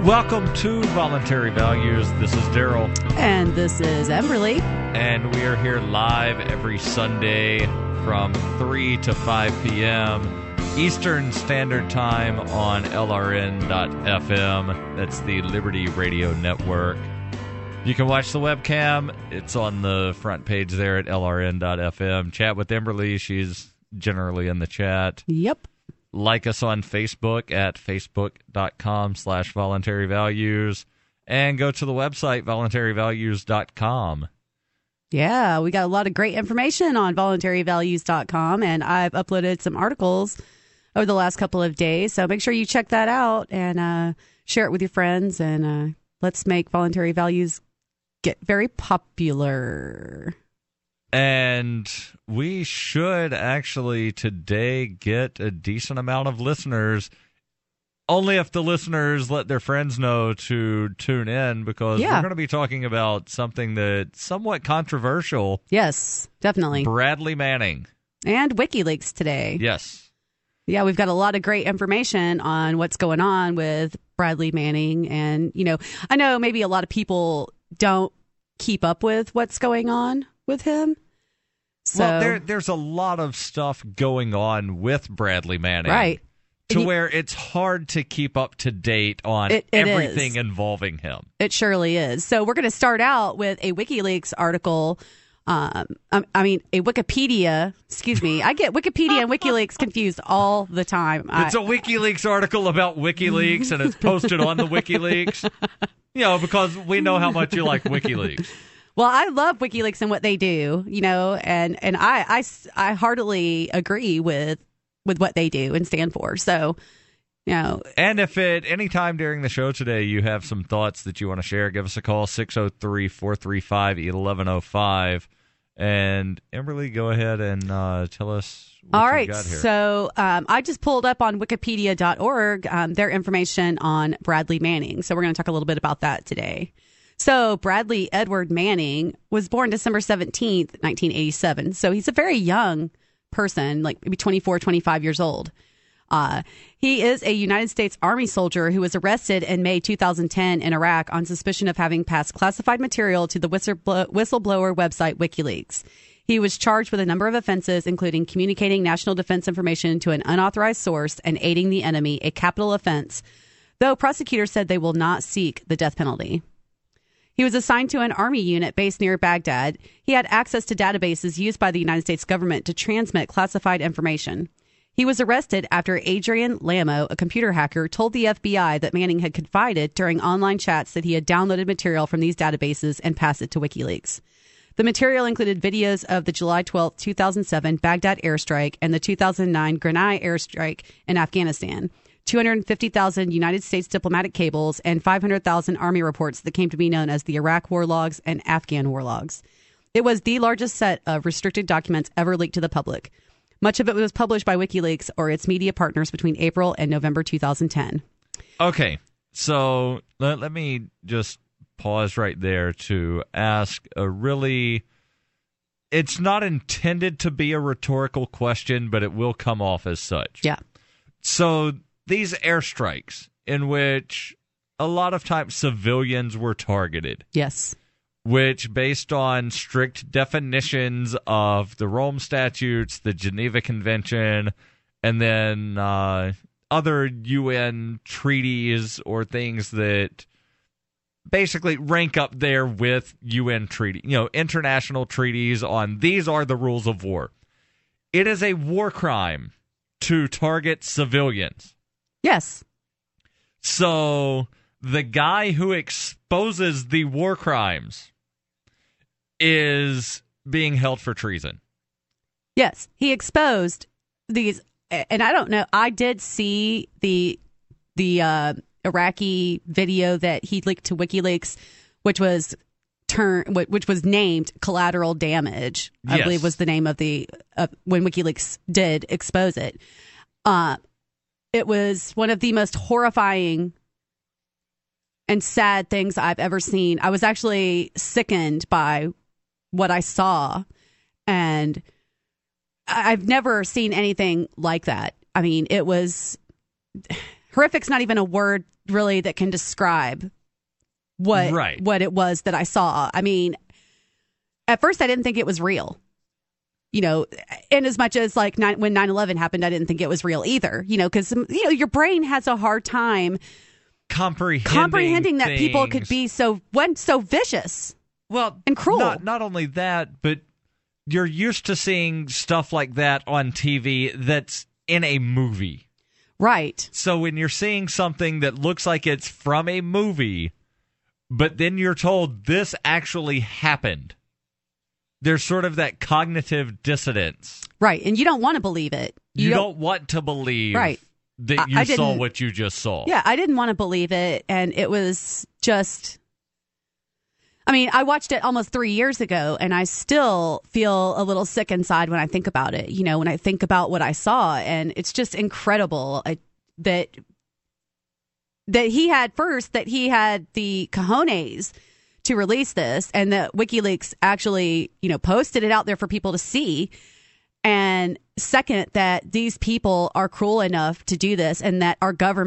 Welcome to Voluntary Values. This is Daryl. And this is Emberly. And we are here live every Sunday from 3 to 5 p.m. Eastern Standard Time on LRN.FM. That's the Liberty Radio Network. You can watch the webcam. It's on the front page there at LRN.FM. Chat with Emberly. She's generally in the chat. Yep. Like us on Facebook at facebook.com/voluntaryvalues and go to the website voluntaryvalues.com. Yeah, we got a lot of great information on voluntaryvalues.com, and I've uploaded some articles over the last couple of days, so make sure you check that out and share it with your friends, and let's make voluntary values get very popular. And we should actually today get a decent amount of listeners, only if the listeners let their friends know to tune in, because we're going to be talking about something that's somewhat controversial. Yes, definitely. Bradley Manning. And WikiLeaks today. Yes. Yeah, we've got a lot of great information on what's going on with Bradley Manning. And, you know, I know maybe a lot of people don't keep up with what's going on with him. So, well, there's a lot of stuff going on with Bradley Manning. Right. To where it's hard to keep up to date on everything involving him. It surely is. So we're going to start out with a WikiLeaks article. A Wikipedia. Excuse me. I get Wikipedia and WikiLeaks confused all the time. It's a WikiLeaks article about WikiLeaks, and it's posted on the WikiLeaks. You know, because we know how much you like WikiLeaks. Well, I love WikiLeaks and what they do, you know, and I heartily agree with what they do and stand for. So, you know. And if at any time during the show today you have some thoughts that you want to share, give us a call, 603-435-1105. And Emberly, go ahead and tell us what you got here. So I just pulled up on wikipedia.org their information on Bradley Manning. So we're going to talk a little bit about that today. So Bradley Edward Manning was born December 17th, 1987. So he's a very young person, like maybe 24, 25 years old. He is a United States Army soldier who was arrested in May 2010 in Iraq on suspicion of having passed classified material to the whistleblower website WikiLeaks. He was charged with a number of offenses, including communicating national defense information to an unauthorized source and aiding the enemy, a capital offense, though prosecutors said they will not seek the death penalty. He was assigned to an army unit based near Baghdad. He had access to databases used by the United States government to transmit classified information. He was arrested after Adrian Lamo, a computer hacker, told the FBI that Manning had confided during online chats that he had downloaded material from these databases and passed it to WikiLeaks. The material included videos of the July 12, 2007 Baghdad airstrike and the 2009 Grenai airstrike in Afghanistan, 250,000 United States diplomatic cables, and 500,000 Army reports that came to be known as the Iraq War Logs and Afghan War Logs. It was the largest set of restricted documents ever leaked to the public. Much of it was published by WikiLeaks or its media partners between April and November 2010. Okay, so let me just pause right there to ask a really... It's not intended to be a rhetorical question, but it will come off as such. Yeah. So these airstrikes in which a lot of times civilians were targeted. Yes. Which, based on strict definitions of the Rome Statutes, the Geneva Convention, and then other UN treaties or things that basically rank up there with UN treaty, international treaties on these are the rules of war. It is a war crime to target civilians. Yes. So the guy who exposes the war crimes is being held for treason. Yes, he exposed these, and I don't know. I did see the Iraqi video that he leaked to WikiLeaks, which was named Collateral Damage. I believe was the name of the when WikiLeaks did expose it. It was one of the most horrifying and sad things I've ever seen. I was actually sickened by what I saw, and I've never seen anything like that. I mean, it was horrific's not even a word really that can describe what it was that I saw. I mean, at first I didn't think it was real. You know, in as much as like when 9/11 happened, I didn't think it was real either. You know, because your brain has a hard time comprehending that people could be so vicious. Well, and cruel. Not only that, but you're used to seeing stuff like that on TV that's in a movie. Right. So when you're seeing something that looks like it's from a movie, but then you're told this actually happened, there's sort of that cognitive dissonance. Right. And you don't want to believe it. You don't want to believe that you saw what you just saw. Yeah, I didn't want to believe it. And it was just... I mean, I watched it almost 3 years ago, and I still feel a little sick inside when I think about it. You know, when I think about what I saw, and it's just incredible that he had the cojones to release this, and that WikiLeaks actually, posted it out there for people to see. And second, that these people are cruel enough to do this, and that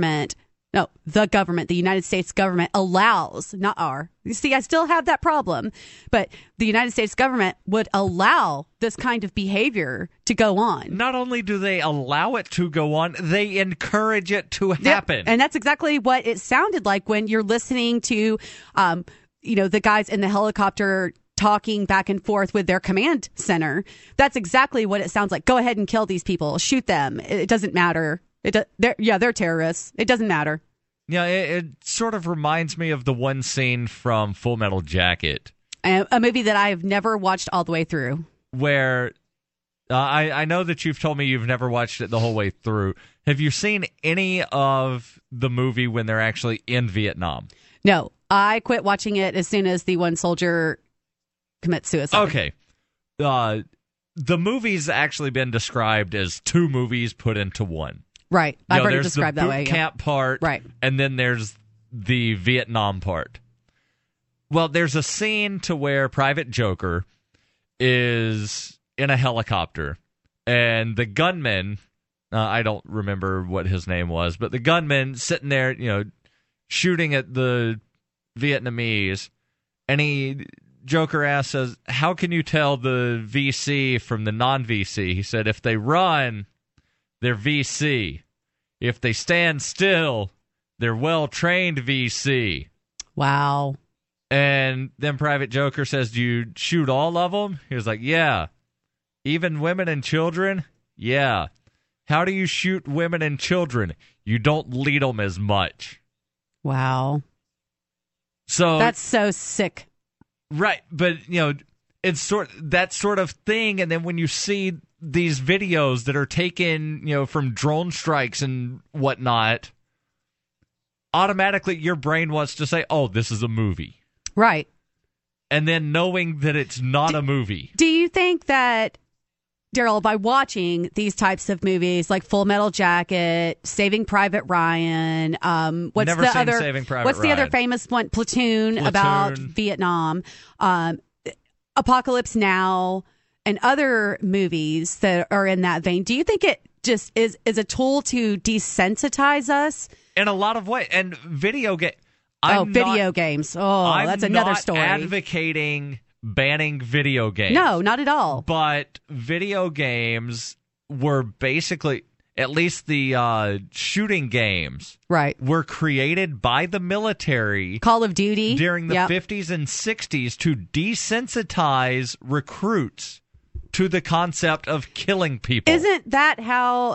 the United States government allows, not our. You see, I still have that problem, but the United States government would allow this kind of behavior to go on. Not only do they allow it to go on, they encourage it to happen. Yep. And that's exactly what it sounded like when you're listening to, the guys in the helicopter talking back and forth with their command center. That's exactly what it sounds like. Go ahead and kill these people. Shoot them. It doesn't matter. They're terrorists. It doesn't matter. Yeah, it sort of reminds me of the one scene from Full Metal Jacket. A movie that I've never watched all the way through. Where I know that you've told me you've never watched it the whole way through. Have you seen any of the movie when they're actually in Vietnam? No. I quit watching it as soon as the one soldier commits suicide. Okay. The movie's actually been described as two movies put into one. Right. I've heard it described that way. There's the boot camp part, right, and then there's the Vietnam part. Well, there's a scene to where Private Joker is in a helicopter, and the gunman, I don't remember what his name was, but the gunman sitting there, shooting at the Vietnamese, and Joker asks, how can you tell the VC from the non-VC? He said, if they run, they're VC. If they stand still, they're well-trained VC. Wow. And then Private Joker says, do you shoot all of them? He was like, yeah. Even women and children? Yeah. How do you shoot women and children? You don't lead them as much. Wow. So that's so sick. Right, but it's that sort of thing, and then when you see these videos that are taken, from drone strikes and whatnot, automatically your brain wants to say, "Oh, this is a movie." Right. And then knowing that it's not a movie. Do you think that, Daryl, by watching these types of movies like Full Metal Jacket, Saving Private Ryan, what's the other famous one? Platoon, about Vietnam, Apocalypse Now, and other movies that are in that vein, do you think it just is a tool to desensitize us? In a lot of ways. And video games. Games. Oh, that's another story. I'm not advocating banning video games. No, not at all. But video games were basically, at least the shooting games, right, were created by the military. Call of Duty. During the 50s and 60s to desensitize recruits to the concept of killing people. Isn't that how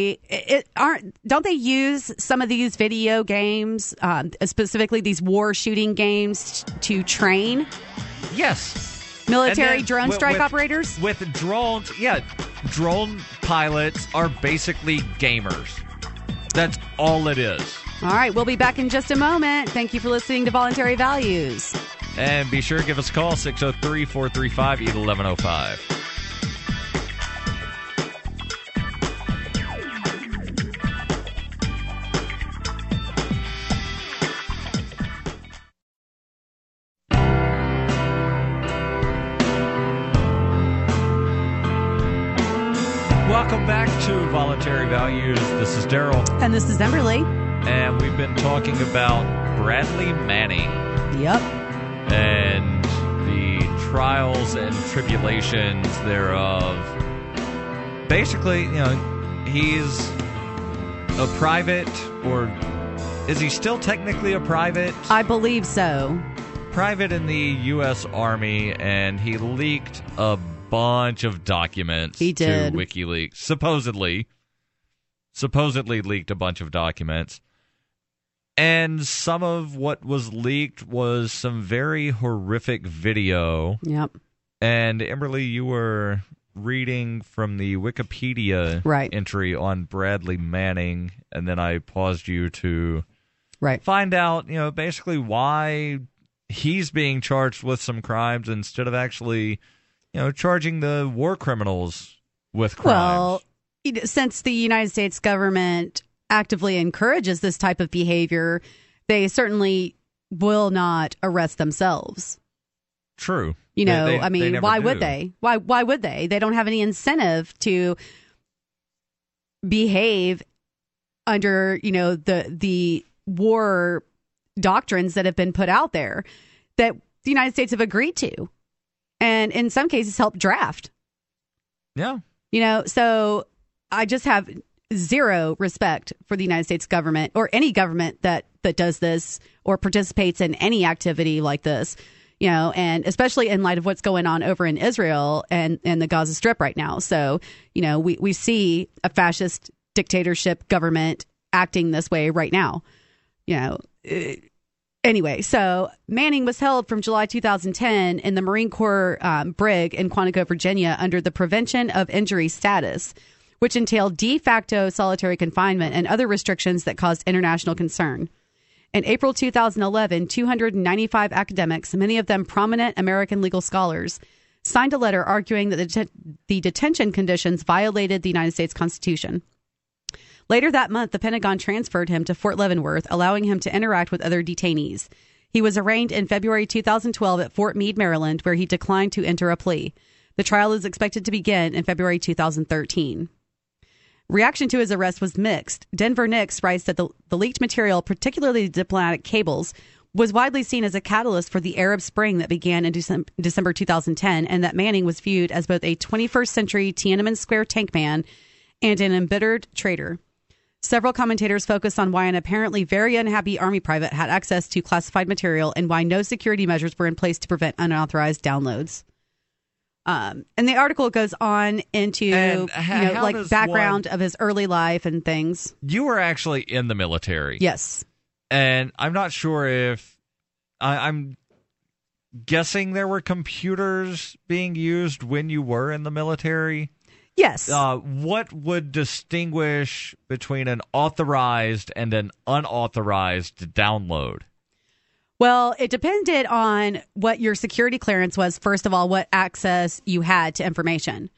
don't they use some of these video games, specifically these war shooting games, to train? Yes. Military drone strike operators? With drones, drone pilots are basically gamers. That's all it is. All right, we'll be back in just a moment. Thank you for listening to Voluntary Values. And be sure to give us a call, 603-435-1105. Welcome back to Voluntary Values. This is Daryl. And this is Emberly. and we've been talking about Bradley Manning. Yep. And the trials and tribulations thereof. Basically, he's a private, or is he still technically a private? I believe so. Private in the U.S. Army, and he leaked a bunch of documents He did. to WikiLeaks. Supposedly leaked a bunch of documents. And some of what was leaked was some very horrific video. Yep. And Emberly, you were reading from the Wikipedia entry on Bradley Manning, and then I paused you to find out, basically why he's being charged with some crimes instead of actually, charging the war criminals with crimes. Well, since the United States government actively encourages this type of behavior, they certainly will not arrest themselves. True. Why would they? Why would they? They don't have any incentive to behave under, the war doctrines that have been put out there that the United States have agreed to, and in some cases helped draft. Yeah. So I just have zero respect for the United States government or any government that does this or participates in any activity like this, and especially in light of what's going on over in Israel and the Gaza Strip right now. So, we see a fascist dictatorship government acting this way right now, Anyway, so Manning was held from July 2010 in the Marine Corps brig in Quantico, Virginia, under the Prevention of Injury status, which entailed de facto solitary confinement and other restrictions that caused international concern. In April 2011, 295 academics, many of them prominent American legal scholars, signed a letter arguing that the detention conditions violated the United States Constitution. Later that month, the Pentagon transferred him to Fort Leavenworth, allowing him to interact with other detainees. He was arraigned in February 2012 at Fort Meade, Maryland, where he declined to enter a plea. The trial is expected to begin in February 2013. Reaction to his arrest was mixed. Denver Nix writes that the leaked material, particularly diplomatic cables, was widely seen as a catalyst for the Arab Spring that began in December 2010, and that Manning was viewed as both a 21st century Tiananmen Square tank man and an embittered traitor. Several commentators focused on why an apparently very unhappy Army private had access to classified material and why no security measures were in place to prevent unauthorized downloads. And the article goes on into background of his early life and things. You were actually in the military. Yes. And I'm not sure if I'm guessing there were computers being used when you were in the military. Yes. What would distinguish between an authorized and an unauthorized download? Well, it depended on what your security clearance was. First of all, what access you had to information.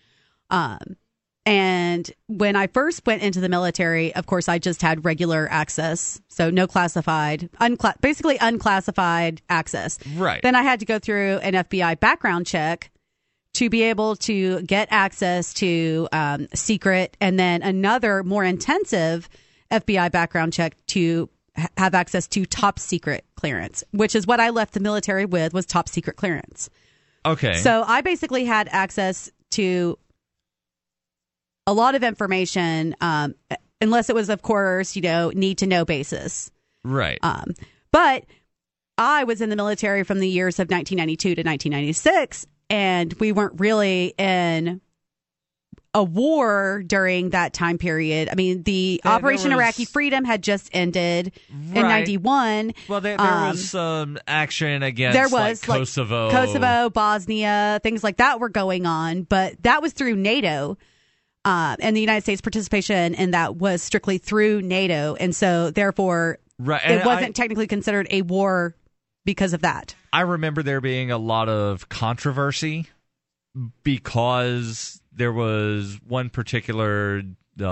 And when I first went into the military, of course, I just had regular access. So no classified, basically unclassified access. Right. Then I had to go through an FBI background check to be able to get access to secret, and then another more intensive FBI background check to have access to top secret clearance, which is what I left the military with, was top secret clearance. Okay. So I basically had access to a lot of information, unless it was, of course, need to know basis. Right. But I was in the military from the years of 1992 to 1996. And we weren't really in a war during that time period. I mean, the Operation Iraqi Freedom had just ended in 91. Well, there was some action against Kosovo, Bosnia, things like that were going on. But that was through NATO. And the United States participation in that was strictly through NATO. And so, therefore, it wasn't technically considered a war because of that. I remember there being a lot of controversy because there was one particular,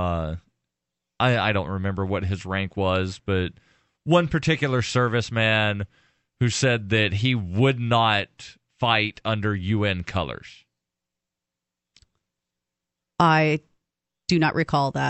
I don't remember what his rank was, but one particular serviceman who said that he would not fight under UN colors. I do not recall that.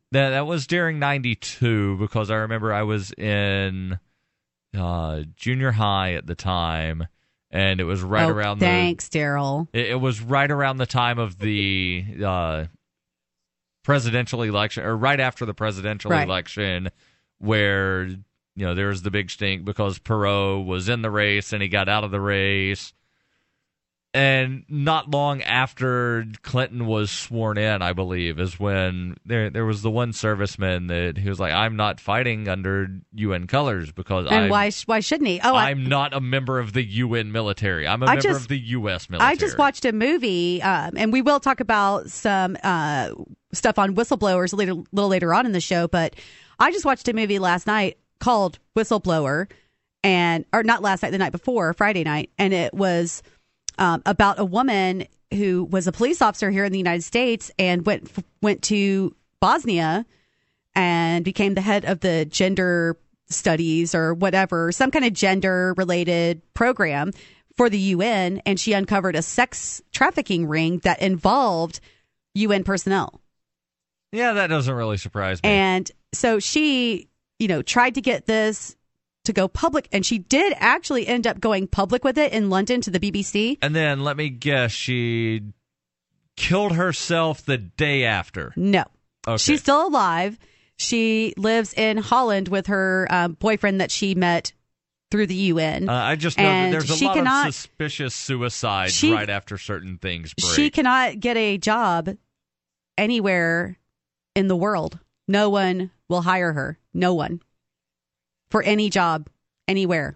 That was during 92, because I remember I was in junior high at the time, and it was right around thanks, Daryl. It was right around the time of the presidential election, or right after the presidential election, where there was the big stink because Perot was in the race and he got out of the race. And not long after Clinton was sworn in, I believe, is when there was the one serviceman that he was like, "I'm not fighting under UN colors because why shouldn't he? I'm not a member of the UN military. I'm a member of the U.S. military." I just watched a movie, and we will talk about some stuff on whistleblowers a little later on in the show. But I just watched a movie last night called Whistleblower, or not last night, the night before, Friday night, and it was about a woman who was a police officer here in the United States and went to Bosnia and became the head of the gender studies or whatever, some kind of gender related program for the UN. And she uncovered a sex trafficking ring that involved UN personnel. Yeah, that doesn't really surprise me. And so she, tried to get this to go public, and she did actually end up going public with it in London to the BBC. And then, let me guess, she killed herself the day after. No. Okay. She's still alive. She lives in Holland with her boyfriend that she met through the UN. I just know that there's a lot of suspicious suicides right after certain things break. She cannot get a job anywhere in the world. No one will hire her. No one. For any job, anywhere.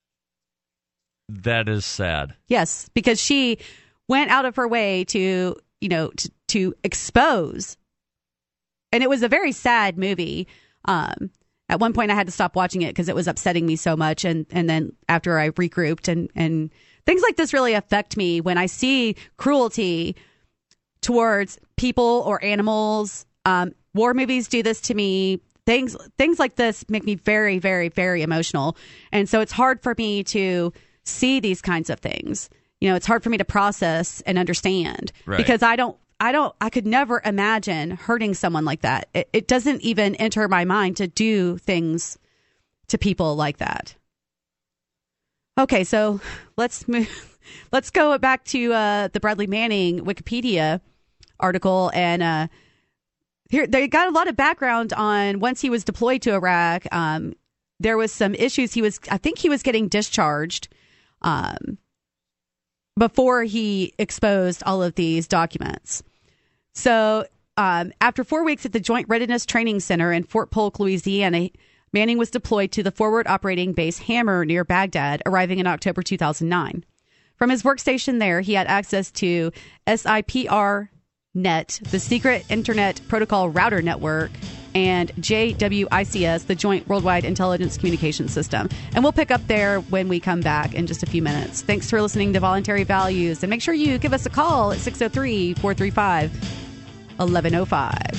That is sad. Yes, because she went out of her way to, to expose. And it was a very sad movie. At one point, I had to stop watching it because it was upsetting me so much. And then after I regrouped, and things like this really affect me when I see cruelty towards people or animals. War movies do this to me. Things like this make me very, very, very emotional. And so it's hard for me to see these kinds of things. It's hard for me to process and understand because I could never imagine hurting someone like that. It doesn't even enter my mind to do things to people like that. Okay, so let's go back to the Bradley Manning Wikipedia article, and here they got a lot of background on once he was deployed to Iraq. There was some issues. I think he was getting discharged before he exposed all of these documents. So after 4 weeks at the Joint Readiness Training Center in Fort Polk, Louisiana, Manning was deployed to the Forward Operating Base Hammer near Baghdad, arriving in October 2009. From his workstation there, he had access to SIPR Net, the Secret Internet Protocol Router Network, and JWICS, the Joint Worldwide Intelligence Communication System. And we'll pick up there when we come back in just a few minutes. Thanks for listening to Voluntary Values, and make sure you give us a call at 603-435-1105.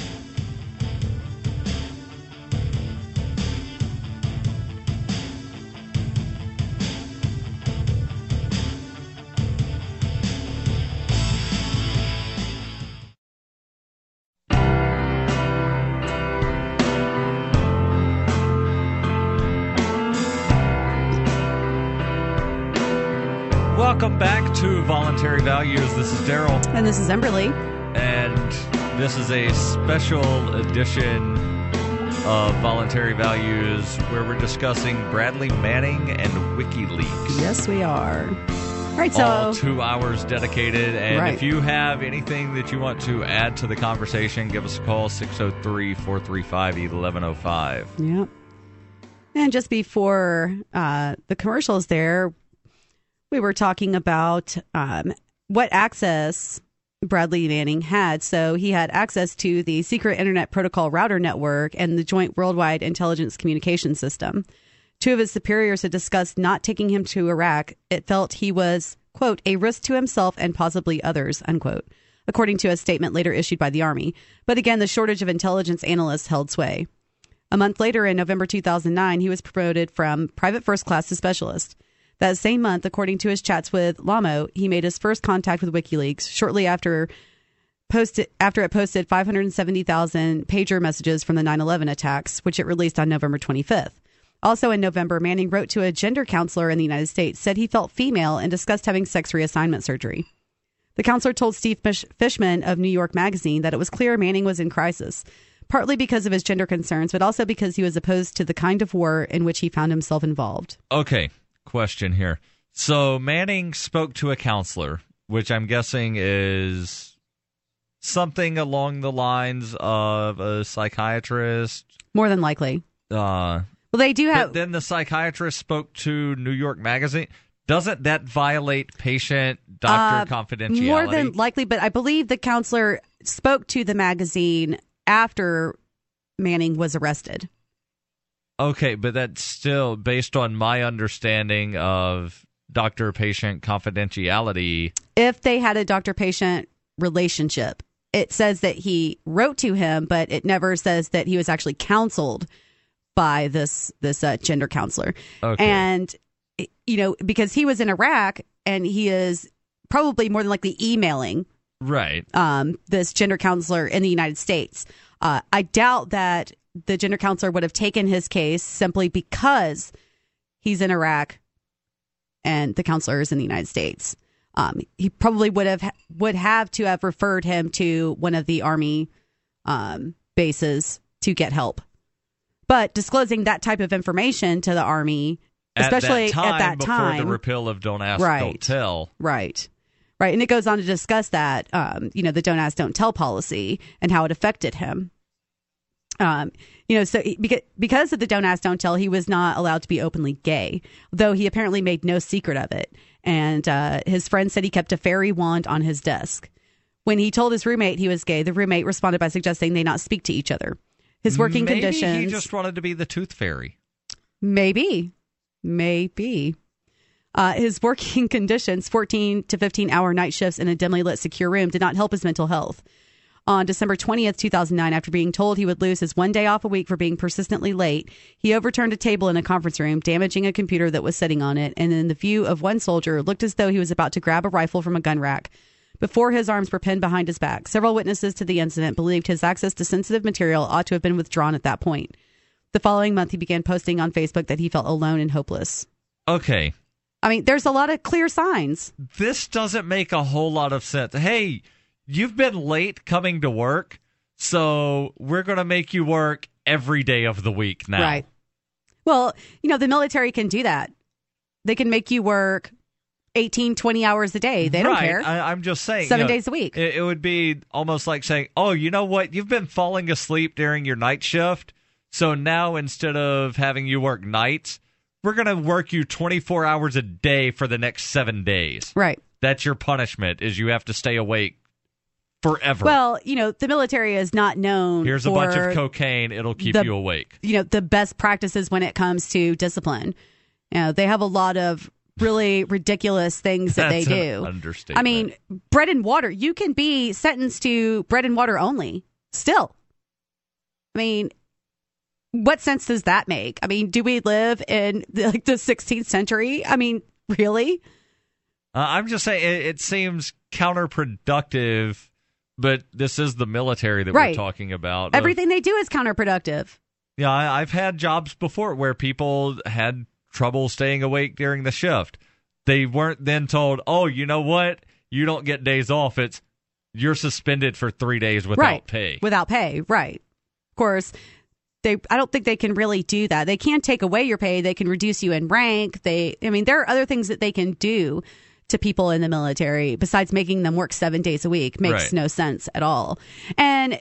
Welcome back to Voluntary Values. This is Daryl. And this is Emberly. And this is a special edition of Voluntary Values where we're discussing Bradley Manning and WikiLeaks. Yes, we are. All right, all 2 hours dedicated. And if you have anything that you want to add to the conversation, give us a call, 603-435-1105. Yep. And just before the commercials there, we were talking about what access Bradley Manning had. So he had access to the Secret Internet Protocol Router Network and the Joint Worldwide Intelligence Communication System. Two of his superiors had discussed not taking him to Iraq. It felt he was, quote, a risk to himself and possibly others, unquote, according to a statement later issued by the Army. But again, the shortage of intelligence analysts held sway. A month later, in November 2009, he was promoted from private first class to specialist. That same month, according to his chats with Lamo, he made his first contact with WikiLeaks. Shortly after posted 570,000 pager messages from the 9/11 attacks, which it released on November 25th. Also in November, Manning wrote to a gender counselor in the United States, said he felt female, and discussed having sex reassignment surgery. The counselor told Steve Fishman of New York Magazine that it was clear Manning was in crisis, partly because of his gender concerns, but also because he was opposed to the kind of war in which he found himself involved. Okay, question here. So Manning spoke to a counselor, which I'm guessing is something along the lines of a psychiatrist. More than likely. Well, they do have. But then the psychiatrist spoke to New York Magazine. Doesn't that violate patient-doctor confidentiality? More than likely, but I believe the counselor spoke to the magazine after Manning was arrested. Okay, but that's still based on my understanding of doctor-patient confidentiality. If they had a doctor-patient relationship, it says that he wrote to him, but it never says that he was actually counseled by this gender counselor. Okay. And because he was in Iraq, and he is probably more than likely emailing right this gender counselor in the United States. I doubt that the gender counselor would have taken his case simply because he's in Iraq and the counselor is in the United States. He probably would have to have referred him to one of the Army bases to get help. But disclosing that type of information to the Army, especially at that time, before the repeal of Don't Ask, right, Don't Tell. Right. And it goes on to discuss that, the Don't Ask, Don't Tell policy and how it affected him. So because of the Don't Ask, Don't Tell, he was not allowed to be openly gay, though he apparently made no secret of it. And his friend said he kept a fairy wand on his desk. When he told his roommate he was gay, the roommate responded by suggesting they not speak to each other. His working conditions. Maybe he just wanted to be the tooth fairy. Maybe. His working conditions, 14 to 15-hour night shifts in a dimly lit secure room, did not help his mental health. On December 20th, 2009, after being told he would lose his 1 day off a week for being persistently late, he overturned a table in a conference room, damaging a computer that was sitting on it, and in the view of one soldier, looked as though he was about to grab a rifle from a gun rack before his arms were pinned behind his back. Several witnesses to the incident believed his access to sensitive material ought to have been withdrawn at that point. The following month, he began posting on Facebook that he felt alone and hopeless. Okay. I mean, there's a lot of clear signs. This doesn't make a whole lot of sense. Hey, you've been late coming to work, so we're going to make you work every day of the week now. Right. Well, the military can do that. They can make you work 18, 20 hours a day. They don't care. I'm just saying. 7 days a week. It would be almost like saying, oh, you know what? You've been falling asleep during your night shift, so now instead of having you work nights, we're going to work you 24 hours a day for the next 7 days. Right. That's your punishment, is you have to stay awake forever. Well, the military is not known Here's for a bunch of cocaine. It'll keep you awake. The best practices when it comes to discipline. They have a lot of really ridiculous things that they do. An understatement. I mean, bread and water. You can be sentenced to bread and water only still. I mean, what sense does that make? I mean, do we live in the 16th century? I mean, really? I'm just saying it seems counterproductive, but this is the military that we're talking about. Everything they do is counterproductive. Yeah, I've had jobs before where people had trouble staying awake during the shift. They weren't then told, oh, you know what? You don't get days off. You're suspended for 3 days without pay. Without pay, right. Of course, I don't think they can really do that. They can't take away your pay. They can reduce you in rank. There are other things that they can do to people in the military besides making them work 7 days a week. Makes no sense at all. And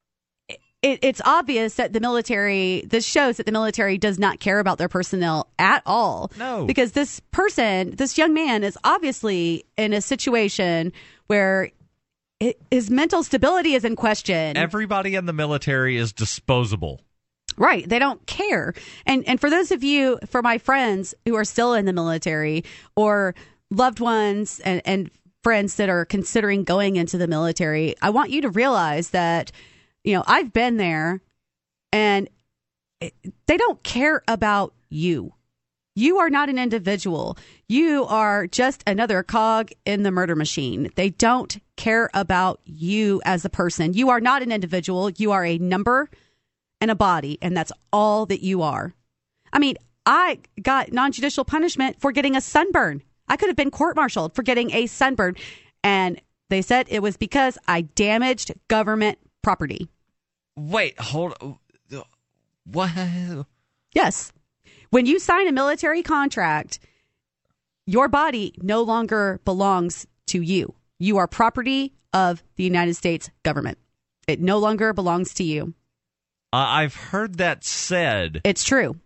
it's obvious that this shows that the military does not care about their personnel at all. No. Because this young man is obviously in a situation where his mental stability is in question. Everybody in the military is disposable. Right. They don't care. And for those of you, for my friends who are still in the military or loved ones and friends that are considering going into the military, I want you to realize that, I've been there and they don't care about you. You are not an individual. You are just another cog in the murder machine. They don't care about you as a person. You are not an individual. You are a number and a body, and that's all that you are. I mean, I got non-judicial punishment for getting a sunburn. I could have been court-martialed for getting a sunburn, and they said it was because I damaged government property. Wait, hold on. What? Yes. When you sign a military contract, your body no longer belongs to you. You are property of the United States government. It no longer belongs to you. I've heard that said. It's true.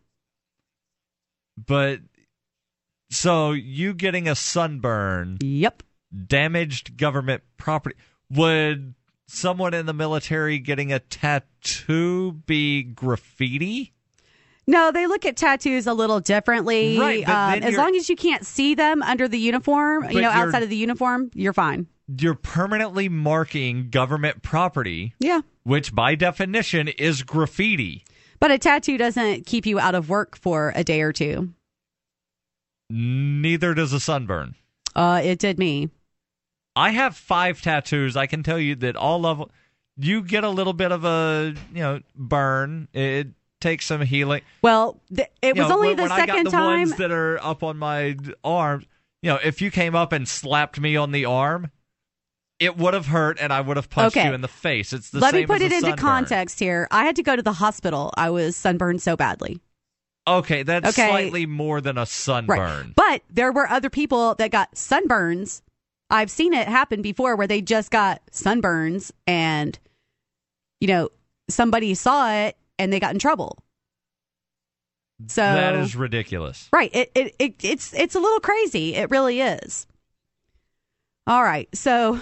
But so you getting a sunburn, Yep. damaged government property. Would someone in the military getting a tattoo be graffiti? No, they look at tattoos a little differently. Right, but then as long as you can't see them under the uniform, outside of the uniform, you're fine. You're permanently marking government property, Yeah. which by definition is graffiti. But a tattoo doesn't keep you out of work for a day or two. Neither does a sunburn. It did me. I have 5 tattoos. I can tell you that all of you get a little bit of a burn. It takes some healing. Well, it was only the when second I got the time. ones that are up on my arms. If you came up and slapped me on the arm, it would have hurt, and I would have punched you in the face. It's the Let same me put as it a into sunburn. context here. I had to go to the hospital. I was sunburned so badly. Okay, that's Okay. slightly more than a sunburn. Right. But there were other people that got sunburns. I've seen it happen before where they just got sunburns and, somebody saw it and they got in trouble. So That is ridiculous. right. It's a little crazy. It really is. All right. So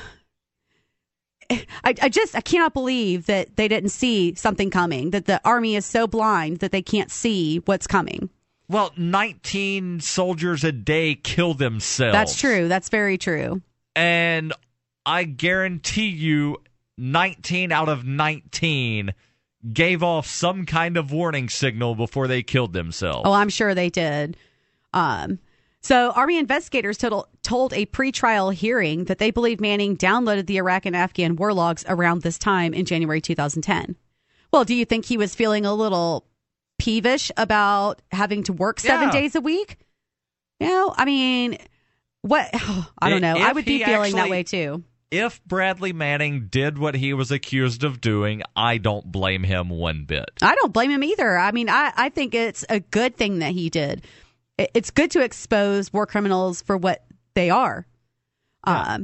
I cannot believe that they didn't see something coming, that the Army is so blind that they can't see what's coming. Well, 19 soldiers a day kill themselves. That's true. That's very true. And I guarantee you 19 out of 19 gave off some kind of warning signal before they killed themselves. Oh, I'm sure they did. So Army investigators told a pretrial hearing that they believe Manning downloaded the Iraq and Afghan war logs around this time in January 2010. Well, do you think he was feeling a little peevish about having to work 7 days a week? I mean, what? I don't know. I would be feeling that way too. If Bradley Manning did what he was accused of doing, I don't blame him one bit. I don't blame him either. I mean, I think it's a good thing that he did. It's good to expose war criminals for what they are. Yeah.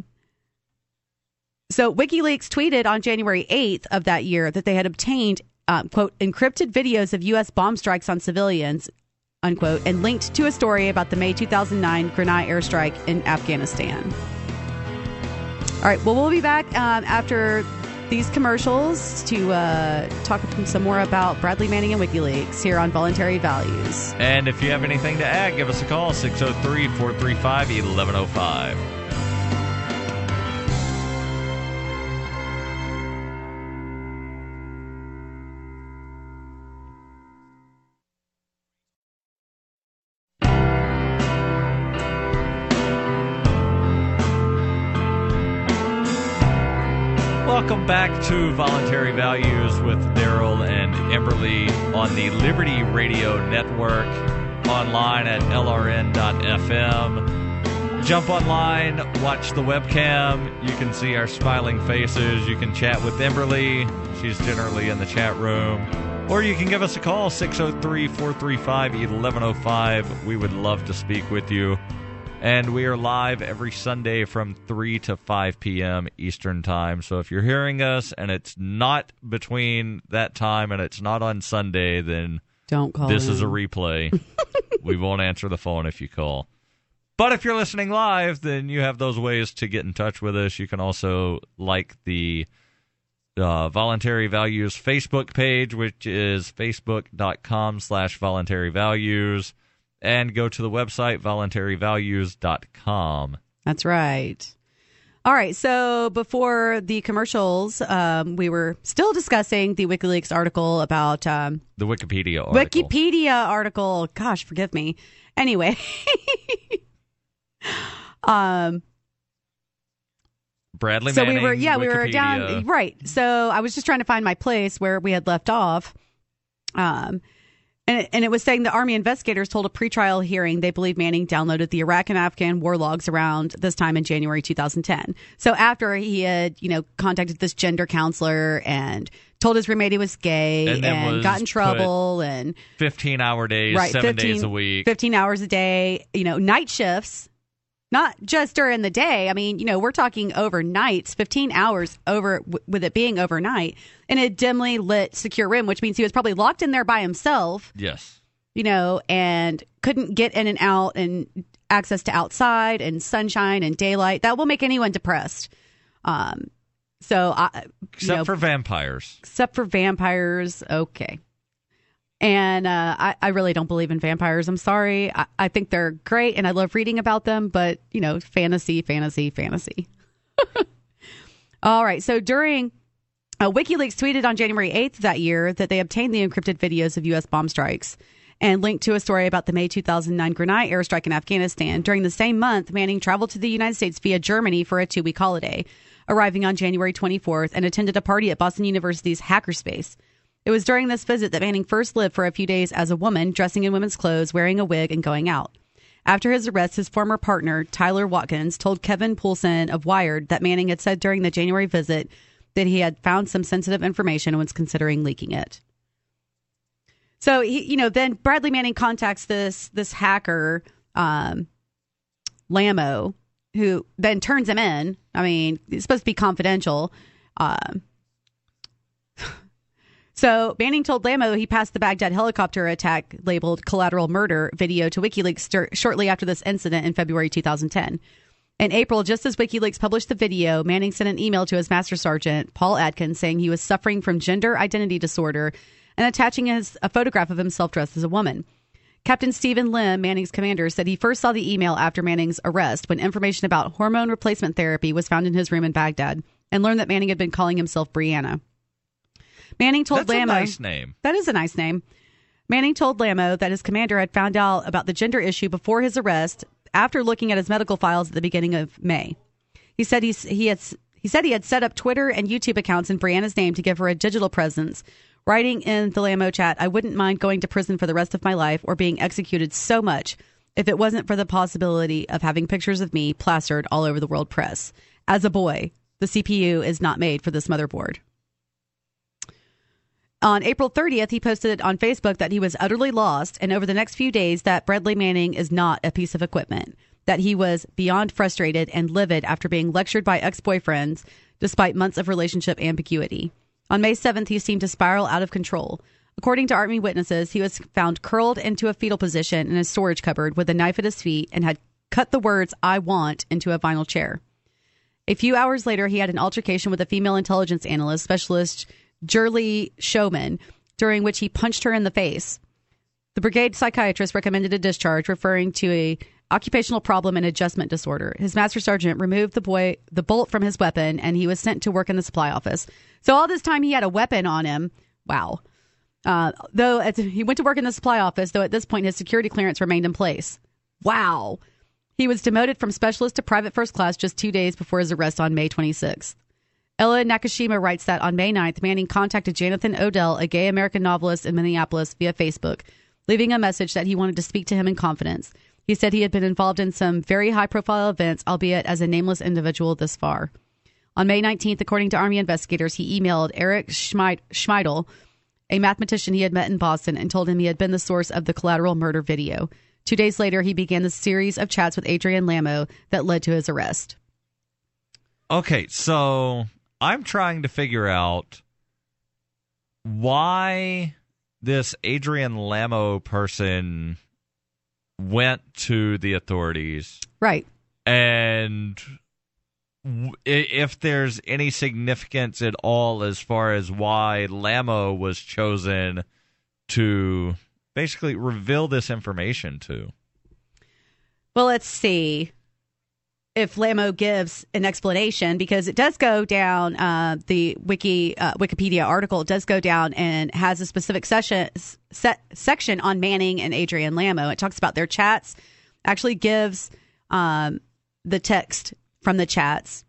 So WikiLeaks tweeted on January 8th of that year that they had obtained, quote, encrypted videos of U.S. bomb strikes on civilians, unquote, and linked to a story about the May 2009 Grenai airstrike in Afghanistan. All right, well, we'll be back after these commercials to talk some more about Bradley Manning and WikiLeaks here on Voluntary Values. And if you have anything to add, give us a call, 603-435-1105. Welcome back to Voluntary Values with Daryl and Emberly on the Liberty Radio Network, online at lrn.fm. Jump online, watch the webcam. You can see our smiling faces. You can chat with Emberly. She's generally in the chat room. Or you can give us a call, 603-435-1105. We would love to speak with you. And we are live every Sunday from 3 to 5 p.m. Eastern Time. So if you're hearing us and it's not between that time and it's not on Sunday, then don't call. This is a replay. We won't answer the phone if you call. But if you're listening live, then you have those ways to get in touch with us. You can also like the Voluntary Values Facebook page, which is facebook.com/voluntaryvalues. And go to the website, voluntaryvalues.com. That's right. All right. So before the commercials, we were still discussing the WikiLeaks article about... the Wikipedia article. Gosh, forgive me. Anyway, Bradley so Manning, we were Wikipedia. down right. So I was just trying to find my place where we had left off. And it was saying the Army investigators told a pretrial hearing they believe Manning downloaded the Iraq and Afghan war logs around this time in January 2010. So after he had, contacted this gender counselor and told his roommate he was gay and got in trouble and 15-hour days, right, 7 days a week, 15 hours a day, night shifts. Not just during the day. I mean, we're talking overnights, 15 hours with it being overnight in a dimly lit secure room, which means he was probably locked in there by himself. Yes. And couldn't get in and out and access to outside and sunshine and daylight. That will make anyone depressed. Except for vampires. Except for vampires. Okay. And I really don't believe in vampires. I'm sorry. I think they're great, and I love reading about them. But, fantasy. All right. So during WikiLeaks tweeted on January 8th that year that they obtained the encrypted videos of U.S. bomb strikes and linked to a story about the May 2009 Grenade airstrike in Afghanistan. During the same month, Manning traveled to the United States via Germany for a 2-week holiday, arriving on January 24th and attended a party at Boston University's Hackerspace. It was during this visit that Manning first lived for a few days as a woman, dressing in women's clothes, wearing a wig, and going out. After his arrest, his former partner, Tyler Watkins, told Kevin Poulsen of Wired that Manning had said during the January visit that he had found some sensitive information and was considering leaking it. So, then Bradley Manning contacts this hacker, Lamo, who then turns him in. I mean, it's supposed to be confidential. So Manning told Lamo he passed the Baghdad helicopter attack labeled collateral murder video to WikiLeaks shortly after this incident in February 2010. In April, just as WikiLeaks published the video, Manning sent an email to his master sergeant, Paul Adkins, saying he was suffering from gender identity disorder and attaching a photograph of himself dressed as a woman. Captain Stephen Lim, Manning's commander, said he first saw the email after Manning's arrest when information about hormone replacement therapy was found in his room in Baghdad and learned that Manning had been calling himself Brianna. Manning told Lamo... That's a nice name. That is a nice name. Manning told Lamo that his commander had found out about the gender issue before his arrest after looking at his medical files at the beginning of May. He said he had set up Twitter and YouTube accounts in Brianna's name to give her a digital presence, writing in the Lamo chat, "I wouldn't mind going to prison for the rest of my life or being executed so much if it wasn't for the possibility of having pictures of me plastered all over the world press. As a boy, the CPU is not made for this motherboard." On April 30th, he posted on Facebook that he was utterly lost, and over the next few days that Bradley Manning is not a piece of equipment, that he was beyond frustrated and livid after being lectured by ex-boyfriends despite months of relationship ambiguity. On May 7th, he seemed to spiral out of control. According to Army witnesses, he was found curled into a fetal position in a storage cupboard with a knife at his feet and had cut the words "I want" into a vinyl chair. A few hours later, he had an altercation with a female intelligence analyst, specialist Jurley Showman, during which he punched her in the face. The brigade psychiatrist recommended a discharge, referring to a occupational problem and adjustment disorder. His master sergeant removed the bolt from his weapon, and he was sent to work in the supply office. So all this time he had a weapon on him. Wow. He went to work in the supply office, though at this point his security clearance remained in place. Wow. He was demoted from specialist to private first class just 2 days before his arrest on May 26th. Ella Nakashima writes that on May 9th, Manning contacted Jonathan Odell, a gay American novelist in Minneapolis, via Facebook, leaving a message that he wanted to speak to him in confidence. He said he had been involved in some very high-profile events, albeit as a nameless individual this far. On May 19th, according to Army investigators, he emailed Eric Schmeidel, a mathematician he had met in Boston, and told him he had been the source of the collateral murder video. 2 days later, he began the series of chats with Adrian Lamo that led to his arrest. Okay, so I'm trying to figure out why this Adrian Lamo person went to the authorities. Right. And if there's any significance at all as far as why Lamo was chosen to basically reveal this information to. Well, let's see. if Lamo gives an explanation, because it does go down, the Wikipedia article does go down and has a specific section on Manning and Adrian Lamo. It talks about their chats, actually gives the text from the chats.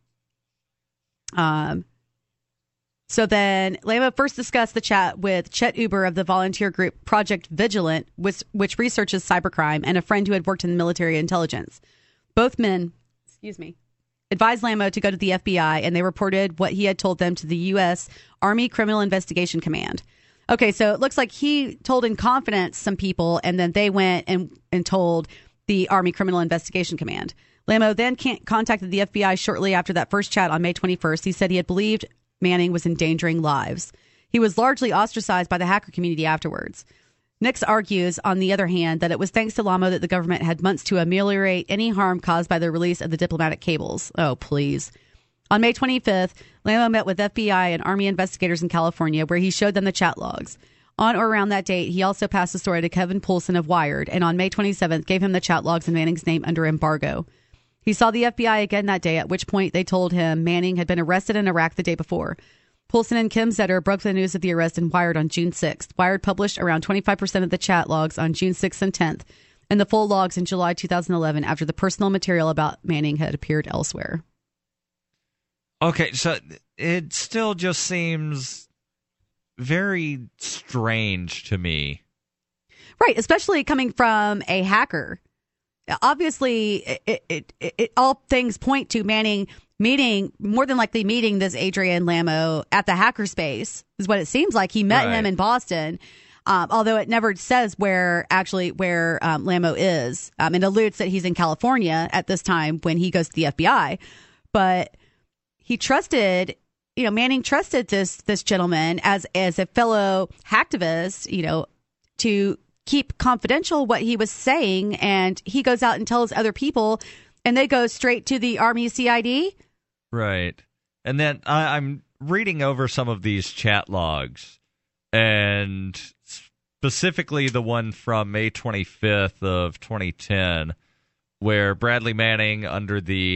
So then Lamo first discussed the chat with Chet Uber of the volunteer group Project Vigilant, which researches cybercrime, and a friend who had worked in military intelligence. Both men, advised Lamo to go to the FBI, and they reported what he had told them to the U.S. Army Criminal Investigation Command. Okay, so it looks like he told in confidence some people, and then they went and told the Army Criminal Investigation Command. Lamo then contacted the FBI shortly after that first chat on May 21st. He said he had believed Manning was endangering lives. He was largely ostracized by the hacker community afterwards. Nix argues, on the other hand, that it was thanks to Lamo that the government had months to ameliorate any harm caused by the release of the diplomatic cables. Oh, please. On May 25th, Lamo met with FBI and Army investigators in California, where he showed them the chat logs. On or around that date, he also passed the story to Kevin Poulsen of Wired, and on May 27th, gave him the chat logs in Manning's name under embargo. He saw the FBI again that day, at which point they told him Manning had been arrested in Iraq the day before. Poulsen and Kim Zetter broke the news of the arrest in Wired on June 6th. Wired published around 25% of the chat logs on June 6th and 10th, and the full logs in July 2011 after the personal material about Manning had appeared elsewhere. Okay, so it still just seems very strange to me. Right, especially coming from a hacker. Obviously, it all things point to Manning more than likely meeting this Adrian Lamo at the hackerspace, is what it seems like. He met him in Boston, although it never says where Lamo is. It alludes that he's in California at this time when he goes to the FBI. But he trusted, Manning trusted this gentleman as a fellow hacktivist, to keep confidential what he was saying, and he goes out and tells other people, and they go straight to the Army CID. Right. And then I'm reading over some of these chat logs, and specifically the one from May 25th of 2010, where Bradley Manning, under the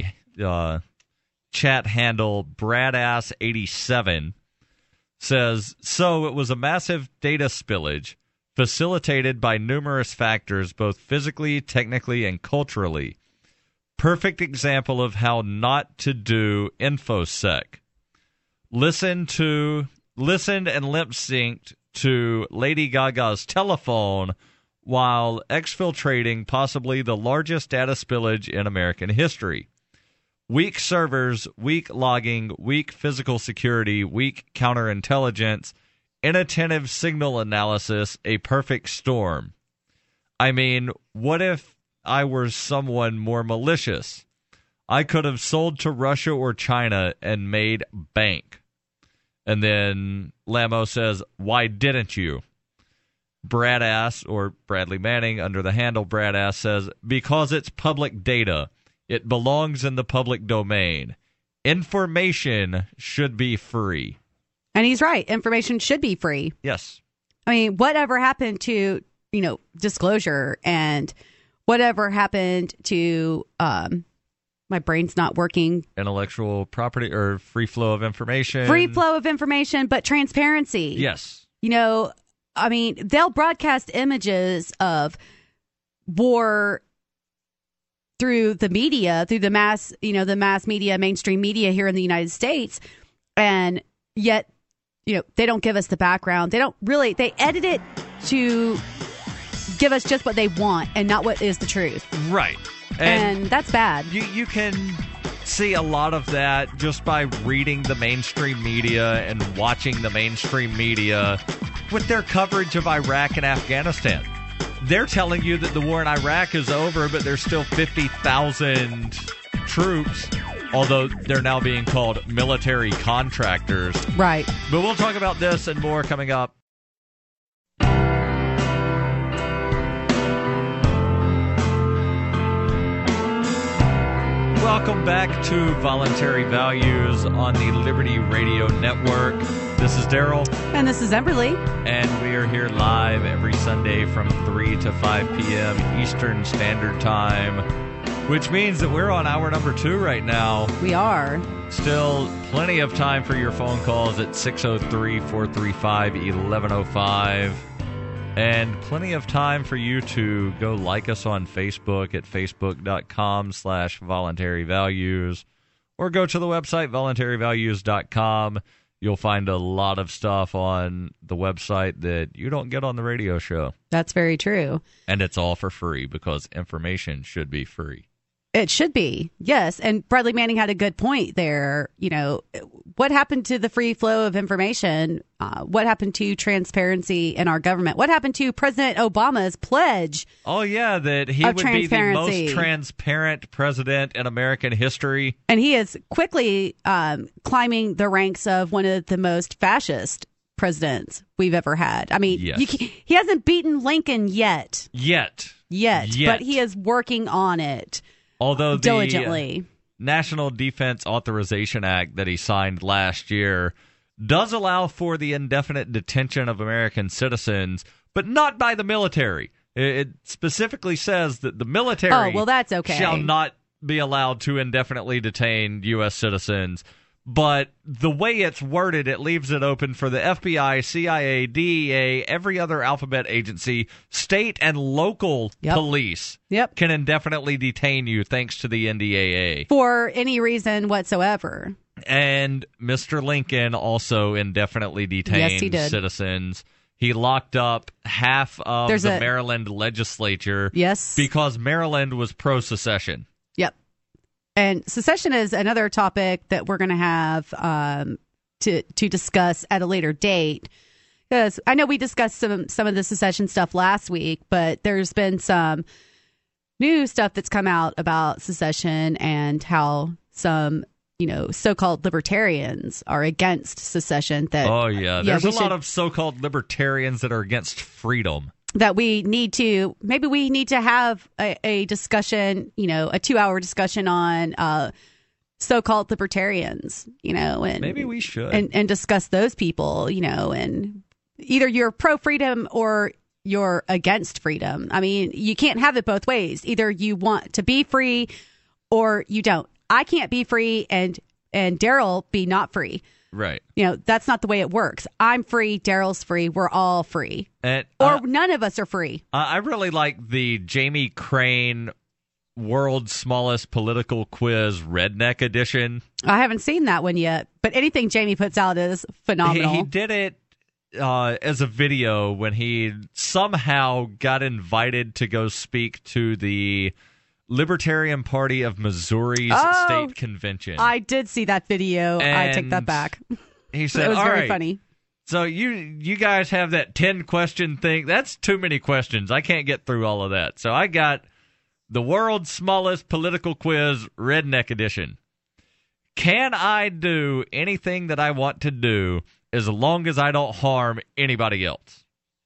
chat handle Bradass87, says, "So it was a massive data spillage, facilitated by numerous factors, both physically, technically, and culturally. Perfect example of how not to do InfoSec. Listened and lip-synced to Lady Gaga's telephone while exfiltrating possibly the largest data spillage in American history. Weak servers, weak logging, weak physical security, weak counterintelligence, inattentive signal analysis, a perfect storm. I mean, what if I were someone more malicious? I could have sold to Russia or China and made bank." And then Lamo says, "Why didn't you?" Bradass, or Bradley Manning under the handle Bradass, says, "Because it's public data. It belongs in the public domain. Information should be free." And he's right. Information should be free. Yes. I mean, whatever happened to, disclosure, and whatever happened to, my brain's not working. Intellectual property, or free flow of information. Free flow of information, but transparency. Yes. They'll broadcast images of war through the media, through the mass media, mainstream media here in the United States. And yet, they don't give us the background. They edit it to give us just what they want and not what is the truth. Right. And that's bad. You can see a lot of that just by reading the mainstream media and watching the mainstream media with their coverage of Iraq and Afghanistan. They're telling you that the war in Iraq is over, but there's still 50,000 troops, although they're now being called military contractors. Right. But we'll talk about this and more coming up. Welcome back to Voluntary Values on the Liberty Radio Network. This is Daryl. And this is Emberly. And we are here live every Sunday from 3 to 5 p.m. Eastern Standard Time. which means that we're on hour number 2 right now. We are. Still plenty of time for your phone calls at 603-435-1105. And plenty of time for you to go like us on Facebook at facebook.com/voluntaryvalues, or go to the website voluntaryvalues.com. You'll find a lot of stuff on the website that you don't get on the radio show. That's very true. And it's all for free because information should be free. It should be, yes. And Bradley Manning had a good point there. You know, what happened to the free flow of information? What happened to transparency in our government? What happened to President Obama's pledge? Oh, yeah, that he would be the most transparent president in American history. And he is quickly climbing the ranks of one of the most fascist presidents we've ever had. I mean, yes. He hasn't beaten Lincoln yet. Yet. But he is working on it. Although diligently. The National Defense Authorization Act that he signed last year does allow for the indefinite detention of American citizens, but not by the military. It specifically says that the military that's okay. shall not be allowed to indefinitely detain U.S. citizens. But the way it's worded, it leaves it open for the FBI, CIA, DEA, every other alphabet agency, state and local police can indefinitely detain you thanks to the NDAA. For any reason whatsoever. And Mr. Lincoln also indefinitely detained citizens. He locked up half of the Maryland legislature because Maryland was pro-secession. Yep. And secession is another topic that we're going to have to discuss at a later date. Because I know we discussed some of the secession stuff last week, but there's been some new stuff that's come out about secession and how some, so-called libertarians are against secession. There's a lot of so-called libertarians that are against freedom. That we need to have a discussion, a 2-hour discussion on so-called libertarians, and maybe we should and discuss those people, and either you're pro-freedom or you're against freedom. I mean, you can't have it both ways. Either you want to be free or you don't. I can't be free and Daryl be not free. Right. That's not the way it works. I'm free. Daryl's free. We're all free. Or none of us are free. I really like the Jamie Crane World's Smallest Political Quiz Redneck Edition. I haven't seen that one yet, but anything Jamie puts out is phenomenal. He did it as a video when he somehow got invited to go speak to the Libertarian Party of Missouri's state convention. I did see that video. And I take that back. He said, it was all very right, funny. So you guys have that 10-question thing. That's too many questions. I can't get through all of that. So I got the World's Smallest Political Quiz Redneck Edition. Can I do anything that I want to do as long as I don't harm anybody else?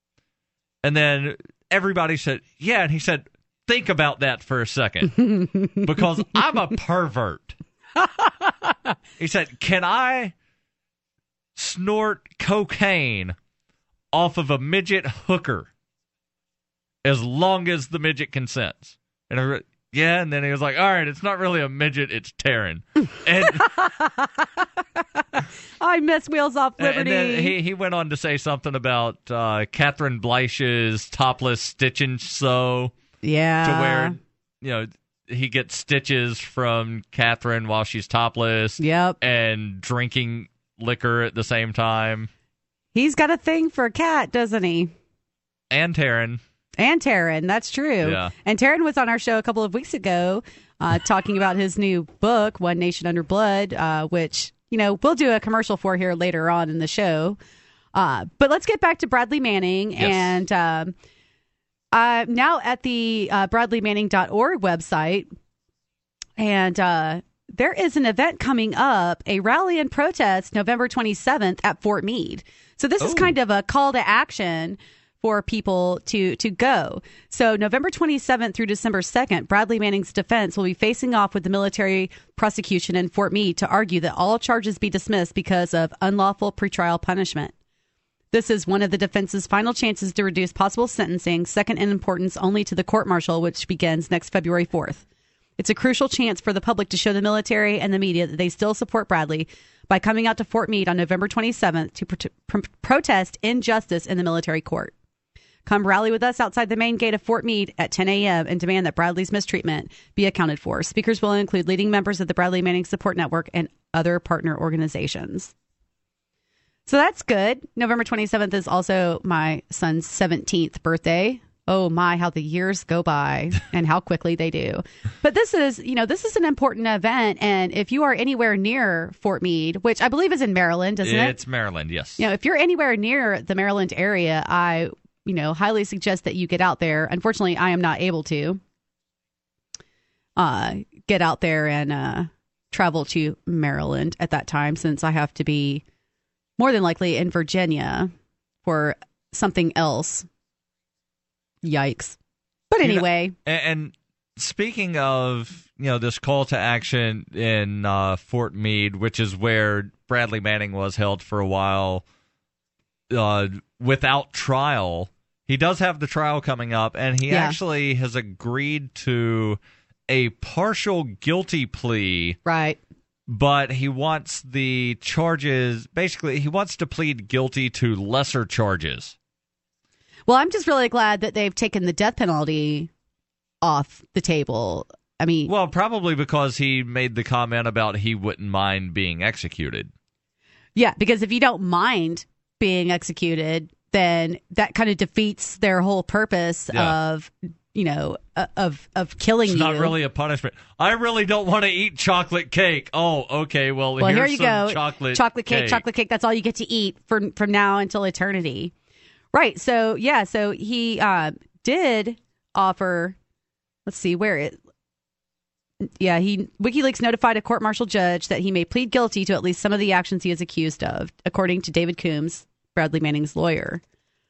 And then everybody said, yeah. And he said, think about that for a second, because I'm a pervert. He said, can I snort cocaine off of a midget hooker as long as the midget consents? And I went, yeah, and then he was like, all right, it's not really a midget, it's Taryn. And I miss Wheels Off Liberty. And then he went on to say something about Catherine Bleich's topless stitch and sew. Yeah. To where, he gets stitches from Catherine while she's topless. Yep. And drinking liquor at the same time. He's got a thing for a cat, doesn't he? And Taryn. That's true. Yeah. And Taryn was on our show a couple of weeks ago talking about his new book, One Nation Under Blood, which, we'll do a commercial for here later on in the show. But let's get back to Bradley Manning. Yes. And now at the bradleymanning.org website, and there is an event coming up, a rally and protest November 27th at Fort Meade. So this is kind of a call to action for people to go. So November 27th through December 2nd, Bradley Manning's defense will be facing off with the military prosecution in Fort Meade to argue that all charges be dismissed because of unlawful pretrial punishment. This is one of the defense's final chances to reduce possible sentencing, second in importance only to the court-martial, which begins next February 4th. It's a crucial chance for the public to show the military and the media that they still support Bradley by coming out to Fort Meade on November 27th to protest injustice in the military court. Come rally with us outside the main gate of Fort Meade at 10 a.m. and demand that Bradley's mistreatment be accounted for. Speakers will include leading members of the Bradley Manning Support Network and other partner organizations. So that's good. November 27th is also my son's 17th birthday. Oh my, how the years go by and how quickly they do. But this is an important event. And if you are anywhere near Fort Meade, which I believe is in Maryland, isn't it? It's Maryland, yes. If you're anywhere near the Maryland area, I highly suggest that you get out there. Unfortunately, I am not able to get out there and travel to Maryland at that time, since I have to be more than likely in Virginia for something else. Yikes. But anyway. And speaking of, this call to action in Fort Meade, which is where Bradley Manning was held for a while without trial, he does have the trial coming up, and he actually has agreed to a partial guilty plea. Right. But he wants the charges, basically, he wants to plead guilty to lesser charges. Well, I'm just really glad that they've taken the death penalty off the table. I mean, well, probably because he made the comment about he wouldn't mind being executed. Yeah, because if you don't mind being executed, then that kind of defeats their whole purpose of killing you. It's not really a punishment. I really don't want to eat chocolate cake. Oh, okay. Well, here's here you some go. Chocolate cake. Chocolate cake. That's all you get to eat from now until eternity. Right. So, so he did offer, let's see, WikiLeaks notified a court-martial judge that he may plead guilty to at least some of the actions he is accused of, according to David Coombs, Bradley Manning's lawyer.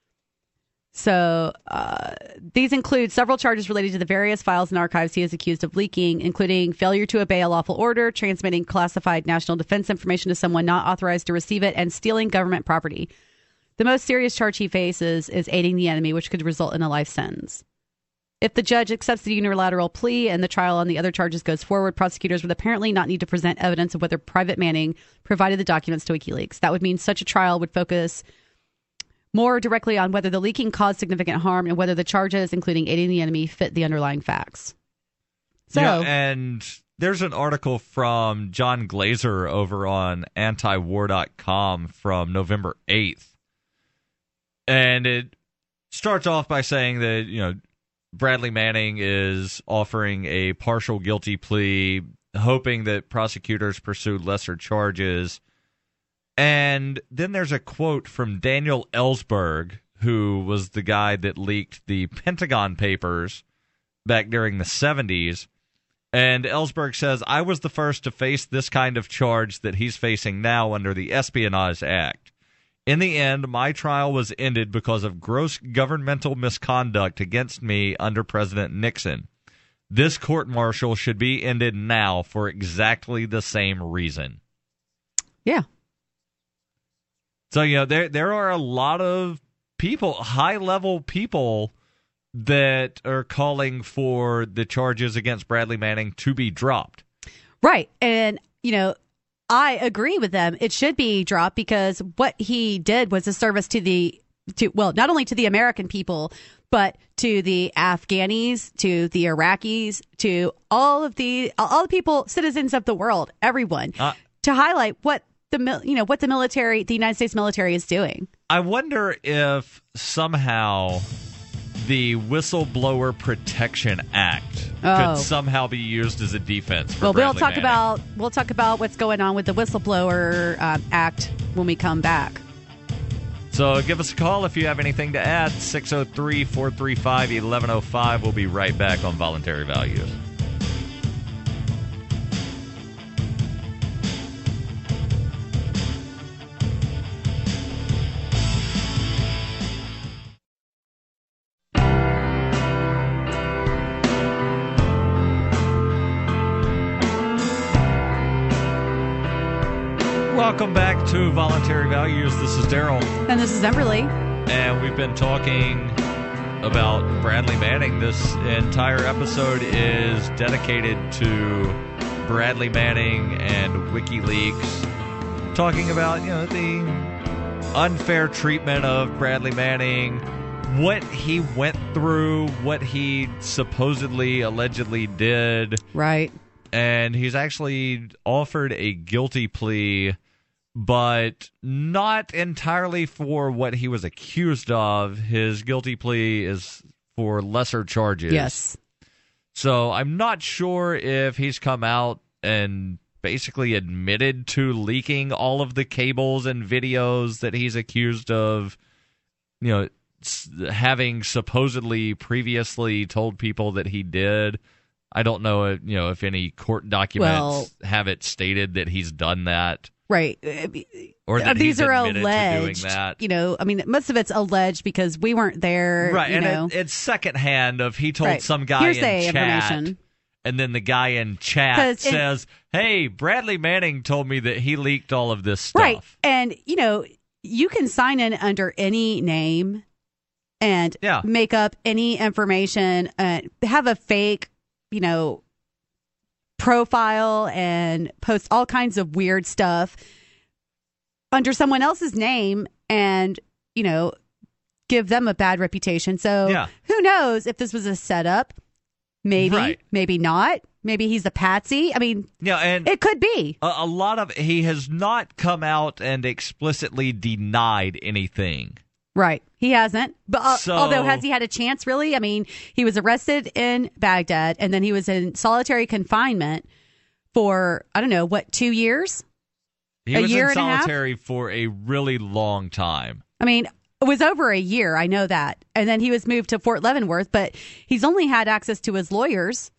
So these include several charges related to the various files and archives he is accused of leaking, including failure to obey a lawful order, transmitting classified national defense information to someone not authorized to receive it, and stealing government property. The most serious charge he faces is aiding the enemy, which could result in a life sentence. If the judge accepts the unilateral plea and the trial on the other charges goes forward, prosecutors would apparently not need to present evidence of whether Private Manning provided the documents to WikiLeaks. That would mean such a trial would focus more directly on whether the leaking caused significant harm and whether the charges, including aiding the enemy, fit the underlying facts. So, and there's an article from John Glazer over on antiwar.com from November 8th. And it starts off by saying that, Bradley Manning is offering a partial guilty plea, hoping that prosecutors pursue lesser charges. And then there's a quote from Daniel Ellsberg, who was the guy that leaked the Pentagon Papers back during the 70s. And Ellsberg says, I was the first to face this kind of charge that he's facing now under the Espionage Act. In the end, my trial was ended because of gross governmental misconduct against me under President Nixon. This court-martial should be ended now for exactly the same reason. Yeah. So, there are a lot of people, high-level people, that are calling for the charges against Bradley Manning to be dropped. Right. And, I agree with them. It should be dropped because what he did was a service not only to the American people, but to the Afghanis, to the Iraqis, to all the people, citizens of the world, everyone, to highlight what the military, the United States military, is doing. I wonder if somehow the Whistleblower Protection Act could somehow be used as a defense for Bradley Manning. We'll talk about what's going on with the Whistleblower Act when we come back. So give us a call if you have anything to add. 603-435-1105. We'll be right back on Voluntary Values. Welcome back to Voluntary Values. This is Daryl. And this is Emberly. And we've been talking about Bradley Manning. This entire episode is dedicated to Bradley Manning and WikiLeaks, talking about, the unfair treatment of Bradley Manning, what he went through, what he supposedly, allegedly did. Right. And he's actually offered a guilty plea, but not entirely for what he was accused of. His guilty plea is for lesser charges. Yes. So I'm not sure if he's come out and basically admitted to leaking all of the cables and videos that he's accused of, having supposedly previously told people that he did. I don't know, if any court documents have it stated that he's done that. Right. Or that these he's are admitted alleged. to doing that. Most of it's alleged because we weren't there. Right, and it's secondhand of he told some guy Hearsay in chat, information. and then the guy in chat says, hey, Bradley Manning told me that he leaked all of this stuff. Right, and, you can sign in under any name and make up any information, have a fake, profile and post all kinds of weird stuff under someone else's name and, give them a bad reputation. So who knows if this was a setup? Maybe, maybe not. Maybe he's a patsy. I mean, and it could be. A lot of he has not come out and explicitly denied anything. Right. He hasn't. But although, has he had a chance, really? I mean, he was arrested in Baghdad, and then he was in solitary confinement for, 2 years? He was in solitary for a really long time. I mean, it was over a year. I know that. And then he was moved to Fort Leavenworth, but he's only had access to his lawyers.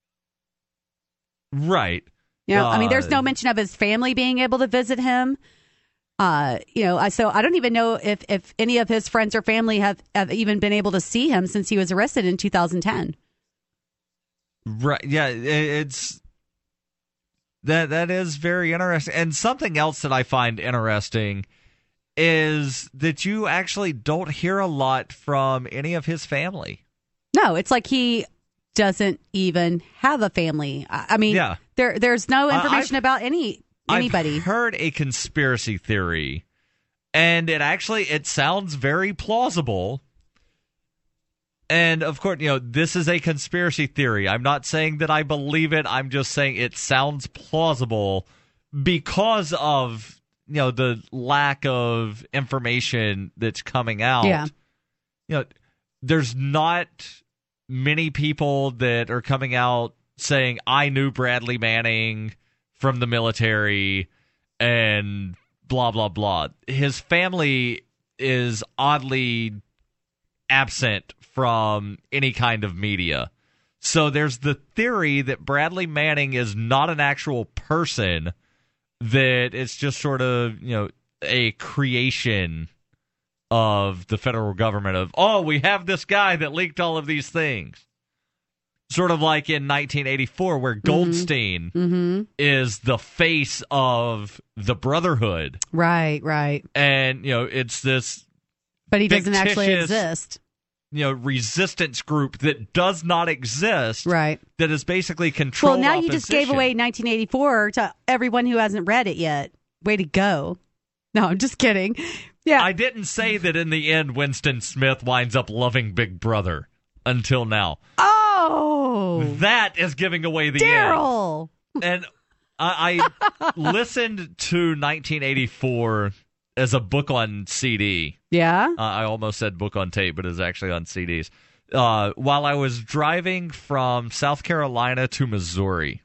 Right. There's no mention of his family being able to visit him. So I don't even know if any of his friends or family have even been able to see him since he was arrested in 2010. Right. Yeah. It's that is very interesting. And something else that I find interesting is that you actually don't hear a lot from any of his family. No, it's like he doesn't even have a family. I mean, there's no information about anybody. I've heard a conspiracy theory, and it sounds very plausible. And of course, this is a conspiracy theory. I'm not saying that I believe it. I'm just saying it sounds plausible because of, the lack of information that's coming out. Yeah. There's not many people that are coming out saying, I knew Bradley Manning from the military and blah, blah, blah. His family is oddly absent from any kind of media. So there's the theory that Bradley Manning is not an actual person, that it's just sort of, a creation of the federal government of, we have this guy that leaked all of these things. Sort of like in 1984, where Goldstein is the face of the Brotherhood. Right, right. And, it's this but he doesn't actually exist. Resistance group that does not exist. Right. That is basically controlled. Well, now opposition. you just gave away 1984 to everyone who hasn't read it yet. Way to go. No, I'm just kidding. Yeah. I didn't say that in the end Winston Smith winds up loving Big Brother until now. Oh. That is giving away the Daryl. end. And I listened to 1984 as a book on CD. Yeah? I almost said book on tape, but it's actually on CDs. While I was driving from South Carolina to Missouri.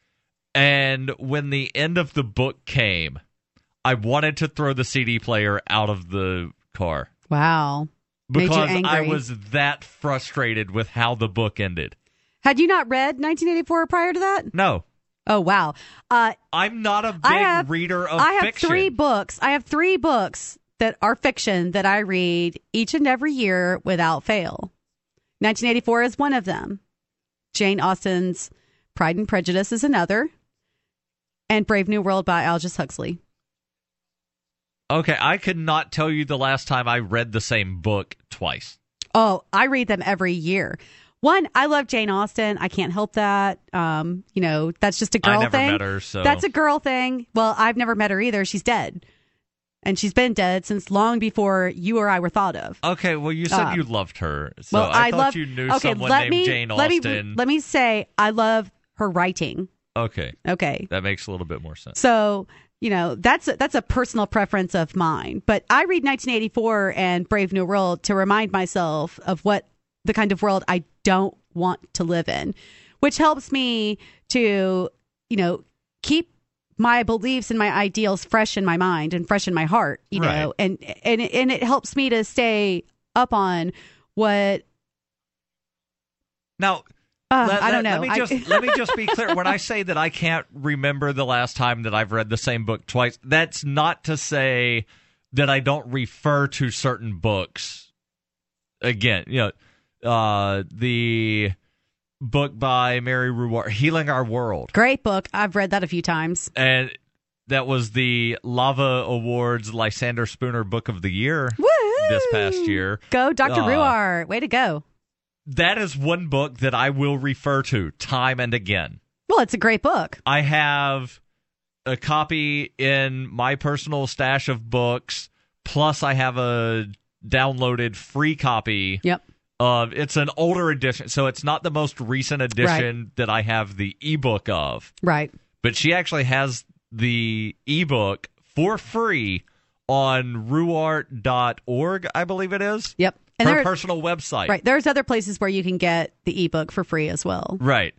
And when the end of the book came, I wanted to throw the CD player out of the car. Wow. Because I was that frustrated with how the book ended. Had you not read 1984 prior to that? No. Oh, wow. I'm not a big reader of fiction. I have 3 books that are fiction that I read each and every year without fail. 1984 is one of them. Jane Austen's Pride and Prejudice is another. And Brave New World by Aldous Huxley. Okay, I could not tell you the last time I read the same book twice. Oh, I read them every year. One, I love Jane Austen. I can't help that. That's just a girl thing. I never met her, so. That's a girl thing. Well, I've never met her either. She's dead. And she's been dead since long before you or I were thought of. Okay, well, you said you loved her. So well, I thought you knew someone named Jane Austen. Let me say, I love her writing. Okay. Okay. That makes a little bit more sense. So, that's a personal preference of mine. But I read 1984 and Brave New World to remind myself of what the kind of world I don't want to live in, which helps me to, keep my beliefs and my ideals fresh in my mind and fresh in my heart, know, and it helps me to stay up on what. Now, I don't know. Let me just be clear. When I say that I can't remember the last time that I've read the same book twice, that's not to say that I don't refer to certain books. Again, the book by Mary Ruwart, Healing Our World. Great book. I've read that a few times. And that was the Lava Awards Lysander Spooner Book of the Year this past year. Go, Dr. Ruwart. Way to go. That is one book that I will refer to time and again. Well, it's a great book. I have a copy in my personal stash of books, plus I have a downloaded free copy. Yep. It's an older edition, so it's not the most recent edition that I have the ebook of. Right. But she actually has the ebook for free on ruwart.org, I believe it is. Yep. And her personal website. Right. There's other places where you can get the ebook for free as well. Right.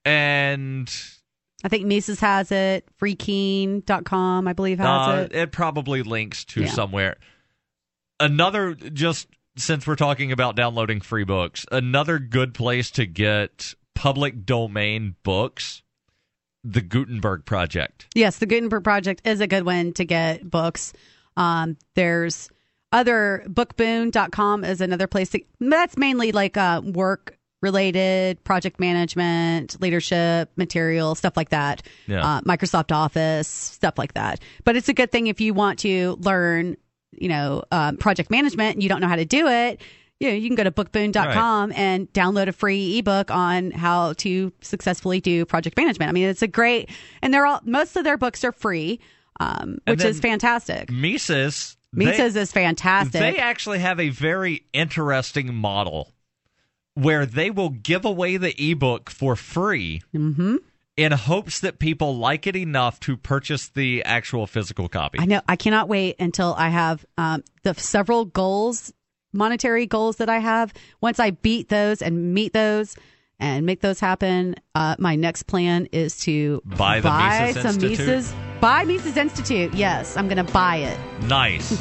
And I think Mises has it. Freekeen.com, I believe, has it. It probably links to somewhere. Another, just since we're talking about downloading free books, another good place to get public domain books, the Gutenberg Project. Yes, the Gutenberg Project is a good one to get books. There's other bookboon.com is another place that's mainly like work related, project management, leadership material, stuff like that. Yeah. Microsoft Office, stuff like that. But it's a good thing if you want to learn, project management and you don't know how to do it. You can go to bookboon.com and download a free ebook on how to successfully do project management. I mean, it's a great, and most of their books are free, which is fantastic. Mises is fantastic. They actually have a very interesting model where they will give away the ebook for free in hopes that people like it enough to purchase the actual physical copy. I know. I cannot wait until I have the several monetary goals that I have. Once I beat those and meet those and make those happen, my next plan is to buy some Mises. Buy Mises Institute. Yes, I'm going to buy it. Nice.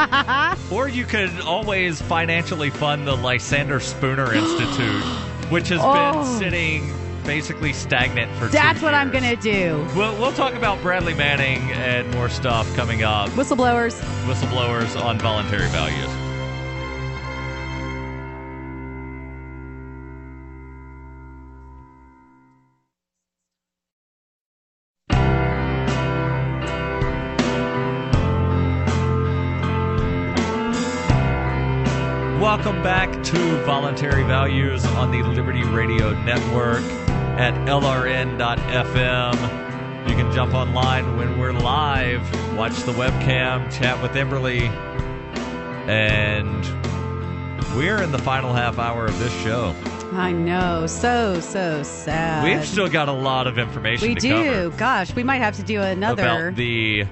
Or you could always financially fund the Lysander Spooner Institute, which has been sitting basically stagnant for 2 years. That's what I'm going to do. We'll talk about Bradley Manning and more stuff coming up. Whistleblowers on Voluntary Values. Welcome back to Voluntary Values on the Liberty Radio Network at LRN.FM. You can jump online when we're live, watch the webcam, chat with Emberly, and we're in the final half hour of this show. I know. So sad. We've still got a lot of information to cover. Gosh, we might have to do another. About the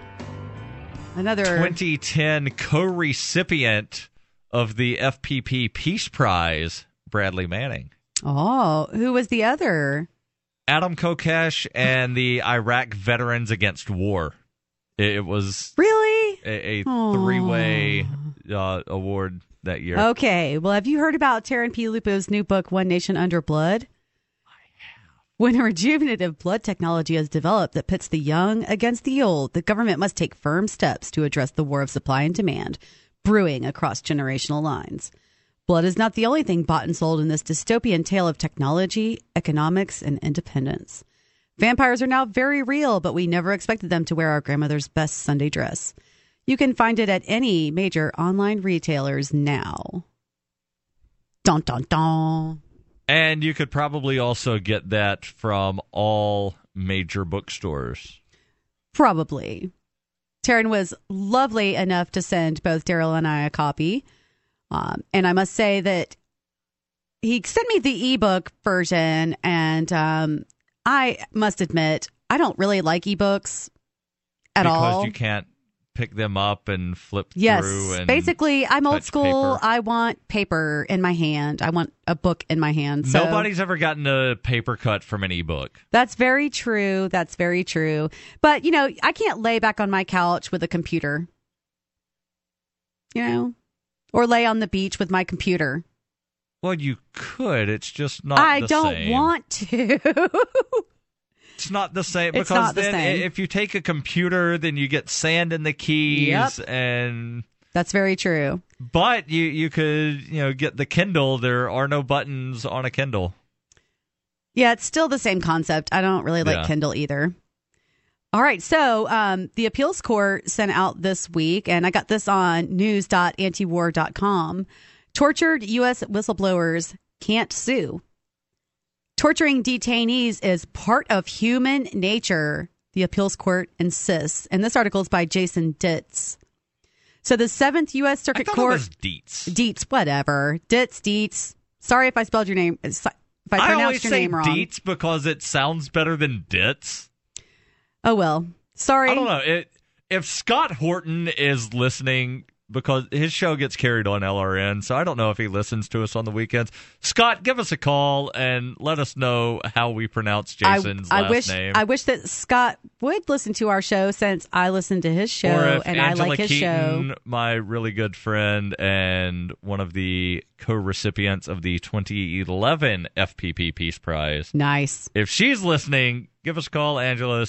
2010 co-recipient of the FPP Peace Prize, Bradley Manning. Oh, who was the other? Adam Kokesh and the Iraq Veterans Against War. It was really a three-way award that year. Okay. Well, have you heard about Taryn P. Lupo's new book, One Nation Under Blood? I have. When a rejuvenative blood technology is developed that pits the young against the old, the government must take firm steps to address the war of supply and demand brewing across generational lines. Blood is not the only thing bought and sold in this dystopian tale of technology, economics, and independence. Vampires are now very real, but we never expected them to wear our grandmother's best Sunday dress. You can find it at any major online retailers now. Dun, dun, dun. And you could probably also get that from all major bookstores. Probably. Taryn was lovely enough to send both Daryl and I a copy. And I must say that he sent me the ebook version, and I must admit, I don't really like ebooks at all. Because you can't pick them up and flip yes, through. And basically, I'm old school. paper. I want paper in my hand. I want a book in my hand. So Nobody's ever gotten a paper cut from an ebook. that's very true. That's very true. But, you know, I can't lay back on my couch with a computer, you know, or lay on the beach with my computer. Well, you could. It's just not I the don't same. want to. It's not the same. It's Because not the then same. if you take a computer, then you get sand in the keys. Yep. And That's very true. But you could, get the Kindle. There are no buttons on a Kindle. Yeah, it's still the same concept. I don't really like Yeah. Kindle either. All right, so the appeals court sent out this week, and I got this on news.antiwar.com. Tortured U.S. whistleblowers can't sue. Torturing detainees is part of human nature, the appeals court insists. And this article is by Jason Ditz. So the 7th U.S. I Circuit thought Court... it was Dietz. Dietz, whatever. Dietz. Sorry if I spelled your name... If I I always pronounced your say name wrong. Dietz because it sounds better than Ditz. Oh, well. Sorry. I don't know. If Scott Horton is listening, because his show gets carried on LRN, so I don't know if he listens to us on the weekends. Scott, give us a call and let us know how we pronounce Jason's last name. I wish that Scott would listen to our show, since I listen to his show or if and Angela I like his Keaton, show. my really good friend and one of the co-recipients of the 2011 FPP Peace Prize. Nice. If she's listening, give us a call, Angela,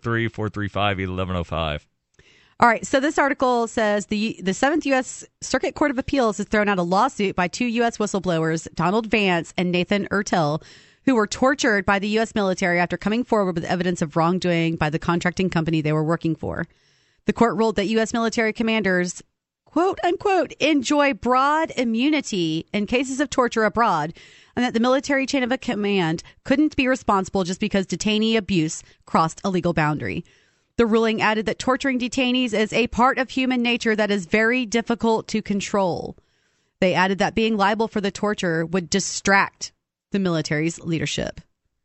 603-435-1105. All right, so this article says the 7th U.S. Circuit Court of Appeals has thrown out a lawsuit by 2 U.S. whistleblowers, Donald Vance and Nathan Ertel, who were tortured by the U.S. military after coming forward with evidence of wrongdoing by the contracting company they were working for. The court ruled that U.S. military commanders, quote unquote, enjoy broad immunity in cases of torture abroad, and that the military chain of command couldn't be responsible just because detainee abuse crossed a legal boundary. The ruling added that torturing detainees is a part of human nature that is very difficult to control. They added that being liable for the torture would distract the military's leadership.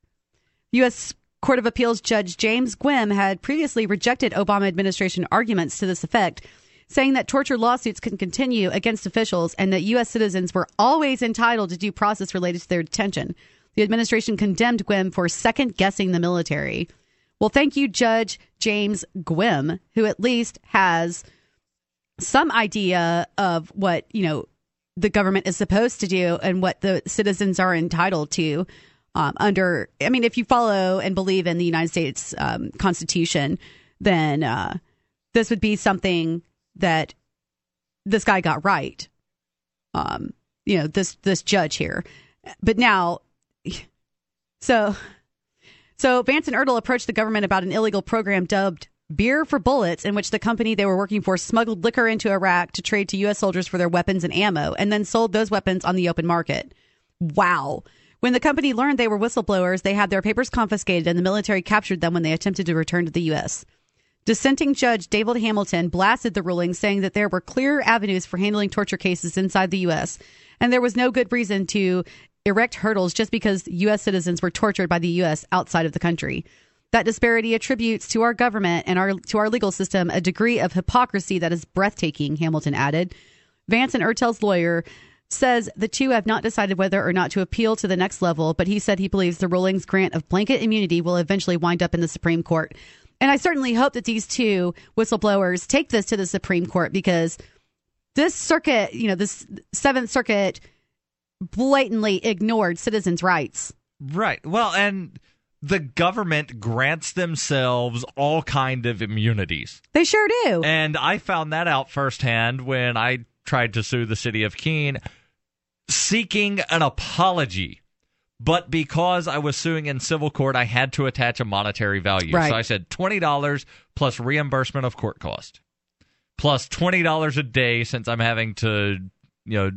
U.S. Court of Appeals Judge James Gwynne had previously rejected Obama administration arguments to this effect, saying that torture lawsuits can continue against officials and that U.S. citizens were always entitled to due process related to their detention. The administration condemned Gwynne for second-guessing the military. Well, thank you, Judge James Gwynne, who at least has some idea of what, the government is supposed to do and what the citizens are entitled to if you follow and believe in the United States Constitution, then this would be something that this guy got right. This judge here. But now, So Vance and Ertel approached the government about an illegal program dubbed Beer for Bullets, in which the company they were working for smuggled liquor into Iraq to trade to U.S. soldiers for their weapons and ammo, and then sold those weapons on the open market. Wow. When the company learned they were whistleblowers, they had their papers confiscated, and the military captured them when they attempted to return to the U.S. Dissenting Judge David Hamilton blasted the ruling, saying that there were clear avenues for handling torture cases inside the U.S., and there was no good reason to erect hurdles just because U.S. citizens were tortured by the U.S. outside of the country. That disparity attributes to our government and to our legal system a degree of hypocrisy that is breathtaking, Hamilton added. Vance and Ertel's lawyer says the two have not decided whether or not to appeal to the next level, but he said he believes the ruling's grant of blanket immunity will eventually wind up in the Supreme Court. And I certainly hope that these two whistleblowers take this to the Supreme Court, because this circuit, this 7th Circuit blatantly ignored citizens' rights. Right. Well, and the government grants themselves all kind of immunities. They sure do. And I found that out firsthand when I tried to sue the city of Keene, seeking an apology. But because I was suing in civil court, I had to attach a monetary value. Right. So I said $20 plus reimbursement of court cost, plus $20 a day, since I'm having to,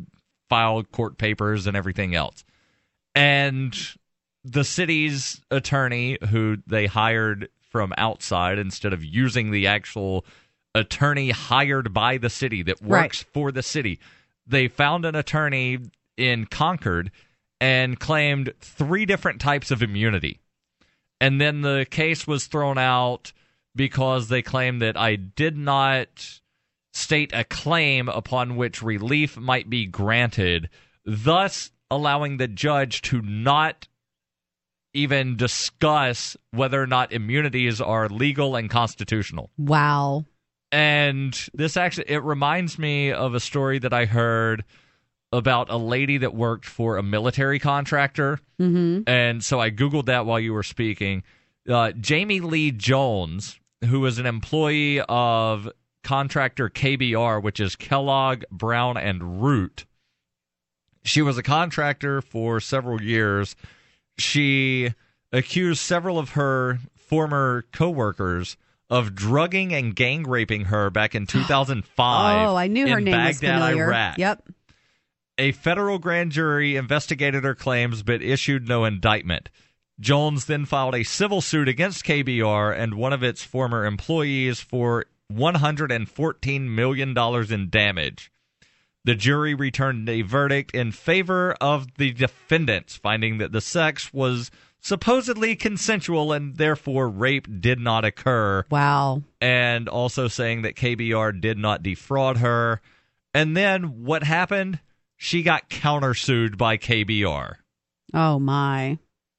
file court papers and everything else. And the city's attorney, who they hired from outside instead of using the actual attorney hired by the city that works for the city, they found an attorney in Concord and claimed 3 different types of immunity. And then the case was thrown out because they claimed that I did not state a claim upon which relief might be granted, thus allowing the judge to not even discuss whether or not immunities are legal and constitutional. Wow. And this actually, it reminds me of a story that I heard about a lady that worked for a military contractor. Mm-hmm. And so I Googled that while you were speaking. Jamie Lee Jones, who was an employee of contractor KBR, which is Kellogg, Brown, and Root. She was a contractor for several years. She accused several of her former coworkers of drugging and gang raping her back in 2005. Oh, I knew her name was familiar. Iraq. Yep. A federal grand jury investigated her claims but issued no indictment. Jones then filed a civil suit against KBR and one of its former employees for $114 million in damage. The jury returned a verdict in favor of the defendants, finding that the sex was supposedly consensual and therefore rape did not occur. Wow. And also saying that KBR did not defraud her. And then what happened? She got countersued by KBR. Oh, my.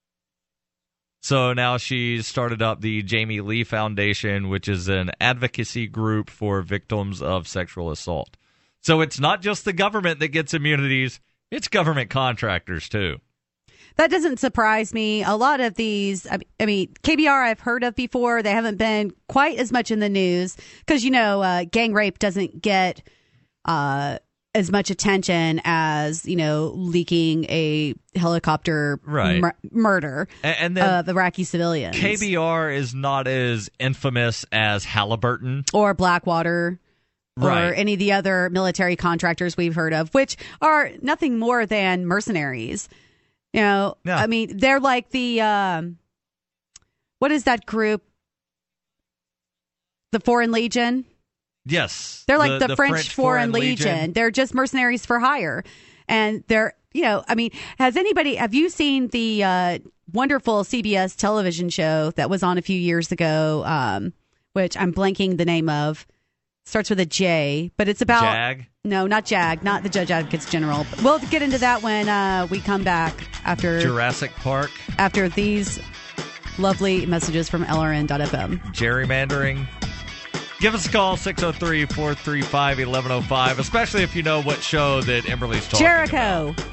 So now she's started up the Jamie Lee Foundation, which is an advocacy group for victims of sexual assault. So it's not just the government that gets immunities, it's government contractors, too. That doesn't surprise me. A lot of these, I mean, KBR I've heard of before. They haven't been quite as much in the news because, gang rape doesn't get as much attention as, leaking a helicopter murder and then of Iraqi civilians. KBR is not as infamous as Halliburton. Or Blackwater. Right. Or any of the other military contractors we've heard of, which are nothing more than mercenaries. Yeah. I mean, they're like the, what is that group? The Foreign Legion? Yes. They're like the French Foreign Legion. They're just mercenaries for hire. And they're, have you seen the wonderful CBS television show that was on a few years ago, which I'm blanking the name of? Starts with a J, but it's about... JAG? No, not JAG, not the Judge Advocates General. We'll get into that when we come back after... Jurassic Park? After these lovely messages from LRN.FM. Gerrymandering? Give us a call, 603-435-1105, especially if you know what show that Emberly's talking Jericho. about.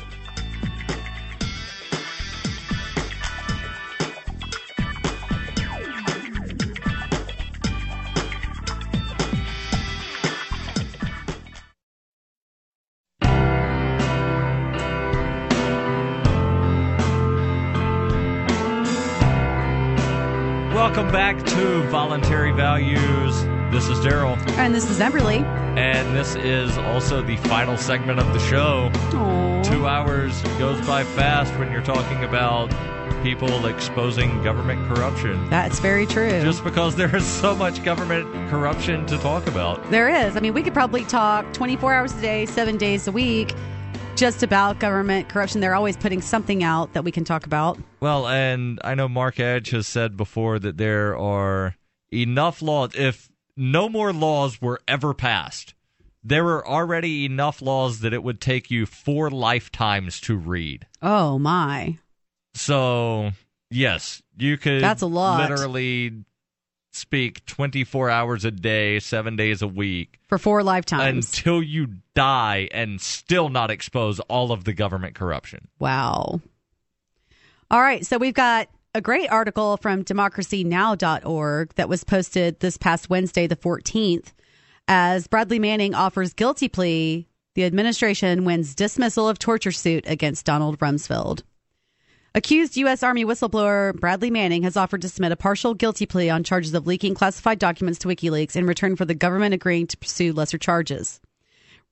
Welcome back to Voluntary Values. This is Daryl. And this is Emberly. And this is also the final segment of the show. Aww. 2 hours goes by fast when you're talking about people exposing government corruption. That's very true. Just because there is so much government corruption to talk about. There is. I mean, we could probably talk 24 hours a day, 7 days a week, just about government corruption. They're always putting something out that we can talk about. Well, and I know Mark Edge has said before that there are enough laws. If no more laws were ever passed, there are already enough laws that it would take you 4 lifetimes to read. Oh, my. So, yes, you could That's a lot. literally speak 24 hours a day, 7 days a week. For 4 lifetimes. Until you die and still not expose all of the government corruption. Wow. All right, so we've got a great article from democracynow.org that was posted this past Wednesday, the 14th. As Bradley Manning offers guilty plea, the administration wins dismissal of torture suit against Donald Rumsfeld. Accused U.S. Army whistleblower Bradley Manning has offered to submit a partial guilty plea on charges of leaking classified documents to WikiLeaks in return for the government agreeing to pursue lesser charges.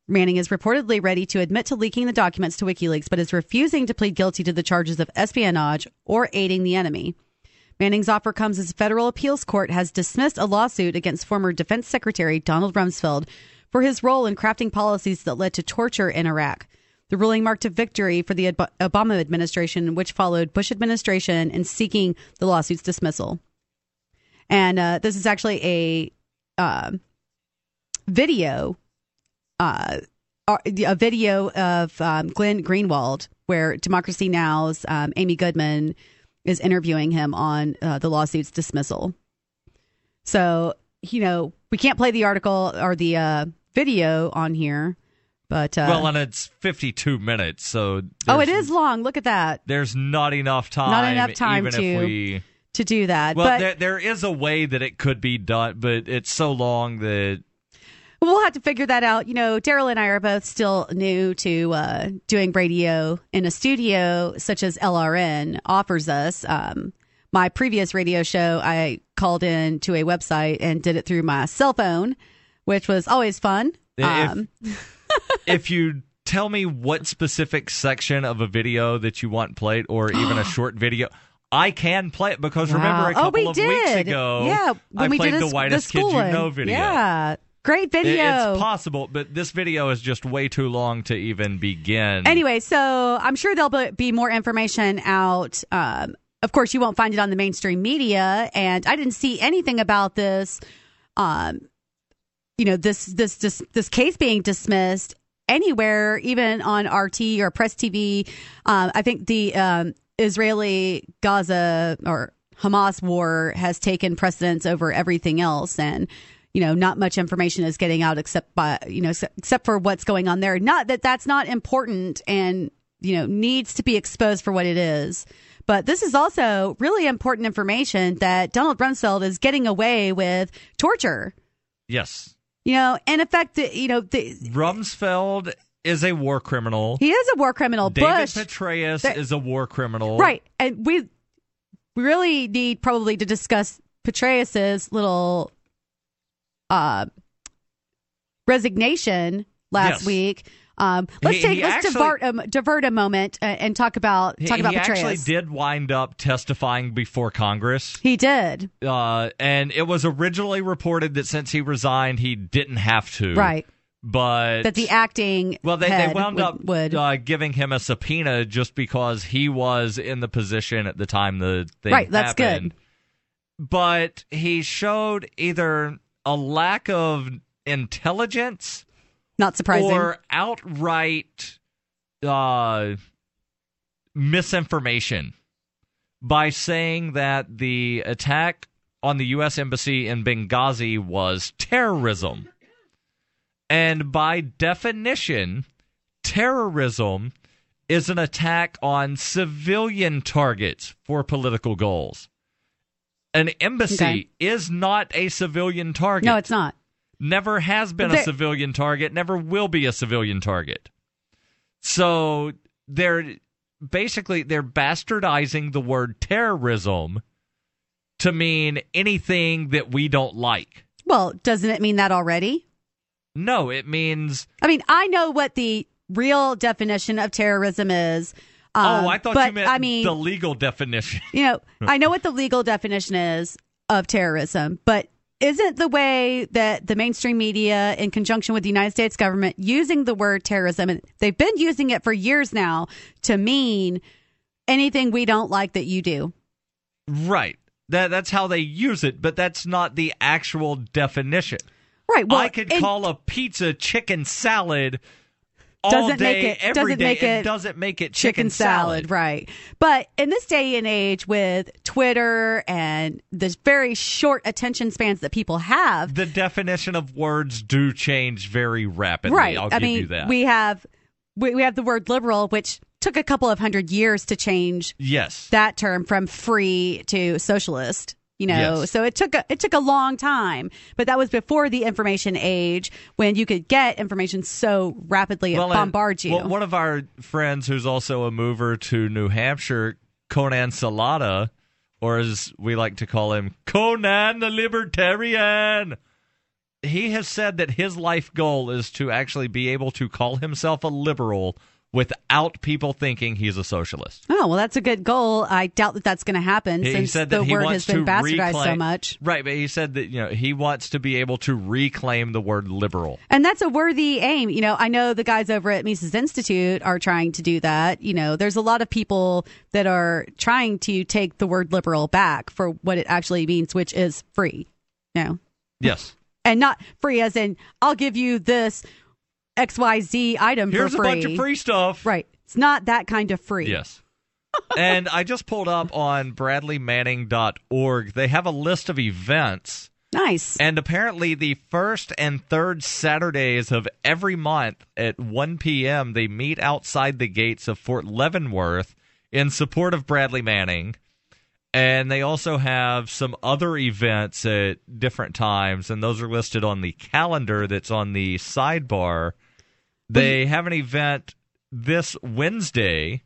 Manning is reportedly ready to admit to leaking the documents to WikiLeaks, but is refusing to plead guilty to the charges of espionage or aiding the enemy. Manning's offer comes as a federal appeals court has dismissed a lawsuit against former Defense Secretary Donald Rumsfeld for his role in crafting policies that led to torture in Iraq. The ruling marked a victory for the Obama administration, which followed Bush administration in seeking the lawsuit's dismissal. And this is actually a video of Glenn Greenwald, where Democracy Now!'s Amy Goodman is interviewing him on the lawsuit's dismissal. So, we can't play the article or the video on here, but and it's 52 minutes, so it is long. Look at that. There's not enough time. Not enough time even to do that. Well, but there is a way that it could be done, but it's so long that we'll have to figure that out. Daryl and I are both still new to doing radio in a studio such as LRN offers us. My previous radio show, I called in to a website and did it through my cell phone, which was always fun. If you tell me what specific section of a video that you want played, or even a short video, I can play it, because remember a couple of weeks ago, I played the Whitest Kid You Know video. Yeah, great video. It's possible, but this video is just way too long to even begin. Anyway, so I'm sure there'll be more information out. Of course, you won't find it on the mainstream media, and I didn't see anything about this. This case being dismissed anywhere, even on RT or Press TV. I think the Israeli Gaza or Hamas war has taken precedence over everything else, and not much information is getting out except for what's going on there. Not that that's not important and needs to be exposed for what it is, but this is also really important information that Donald Rumsfeld is getting away with torture. Yes. In effect, Rumsfeld is a war criminal. He is a war criminal. David Bush, Petraeus is a war criminal. Right. And we really need probably to discuss Petraeus's little resignation last week. Let's divert a moment and talk about Petraeus. He actually did wind up testifying before Congress. He did. And it was originally reported that since he resigned, he didn't have to. Right. But that the acting they wound up giving him a subpoena just because he was in the position at the time the thing happened. Right, that's good. But he showed either a lack of intelligence, not surprising, or outright misinformation by saying that the attack on the U.S. Embassy in Benghazi was terrorism. And by definition, terrorism is an attack on civilian targets for political goals. An embassy is not a civilian target. No, it's not. Never has been a civilian target, never will be a civilian target. So they're bastardizing the word terrorism to mean anything that we don't like. Well, doesn't it mean that already? No, it means... I know what the real definition of terrorism is. I thought you meant the legal definition. I know what the legal definition is of terrorism, but isn't the way that the mainstream media, in conjunction with the United States government, using the word terrorism, and they've been using it for years now, to mean anything we don't like that you do? Right. That's how they use it, but that's not the actual definition. Right. Well, I could call a pizza chicken salad all day, every day. It doesn't make it chicken salad. Right. But in this day and age with Twitter and the very short attention spans that people have, the definition of words do change very rapidly. Right. I'll give you that. We have the word liberal, which took a couple of hundred years to change. Yes. That term from free to socialist. Yes. So it took a long time, but that was before the information age, when you could get information so rapidly and bombard you. Well, one of our friends who's also a mover to New Hampshire, Conan Salata, or as we like to call him, Conan the Libertarian, he has said that his life goal is to actually be able to call himself a liberal without people thinking he's a socialist. Oh, well, that's a good goal. I doubt that that's going to happen since the word has been bastardized so much. Right, but he said that he wants to be able to reclaim the word liberal. And that's a worthy aim. I know the guys over at Mises Institute are trying to do that. There's a lot of people that are trying to take the word liberal back for what it actually means, which is free. Yes. And not free as in, I'll give you this XYZ item Here's for free. Here's a bunch of free stuff. Right. It's not that kind of free. Yes. And I just pulled up on bradleymanning.org. They have a list of events. Nice. And apparently the first and third Saturdays of every month at 1 p.m., they meet outside the gates of Fort Leavenworth in support of Bradley Manning. And they also have some other events at different times, and those are listed on the calendar that's on the sidebar. They have an event this Wednesday,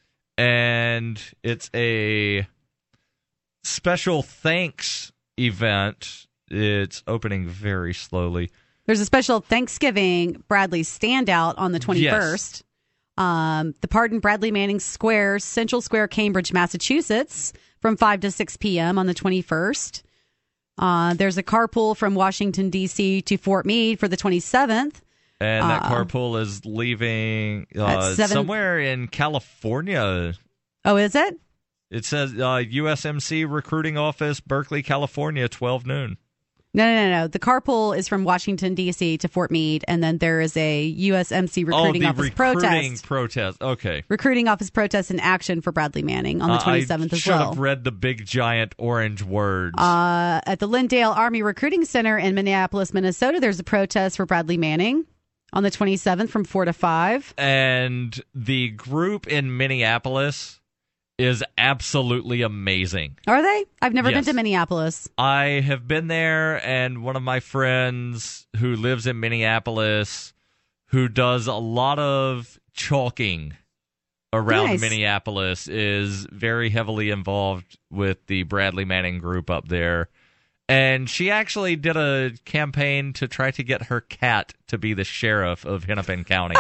and it's a special thanks event. It's opening very slowly. There's a special Thanksgiving Bradley standout on the 21st. Yes. The Pardon Bradley Manning Square, Central Square, Cambridge, Massachusetts, from 5 to 6 p.m. on the 21st. There's a carpool from Washington, D.C. to Fort Meade for the 27th. And that carpool is leaving somewhere in California. Oh, is it? It says USMC Recruiting Office, Berkeley, California, 12 noon. No. The carpool is from Washington, D.C. to Fort Meade, and then there is a USMC recruiting office protest. Okay. Recruiting office protest in action for Bradley Manning on the 27th as well. I should have read the big, giant orange words. At the Lindale Army Recruiting Center in Minneapolis, Minnesota, there's a protest for Bradley Manning on the 27th from 4 to 5. And the group in Minneapolis is absolutely amazing. Are they? I've never been to Minneapolis. I have been there, and one of my friends who lives in Minneapolis, who does a lot of chalking around Minneapolis, is very heavily involved with the Bradley Manning group up there. And she actually did a campaign to try to get her cat to be the sheriff of Hennepin County.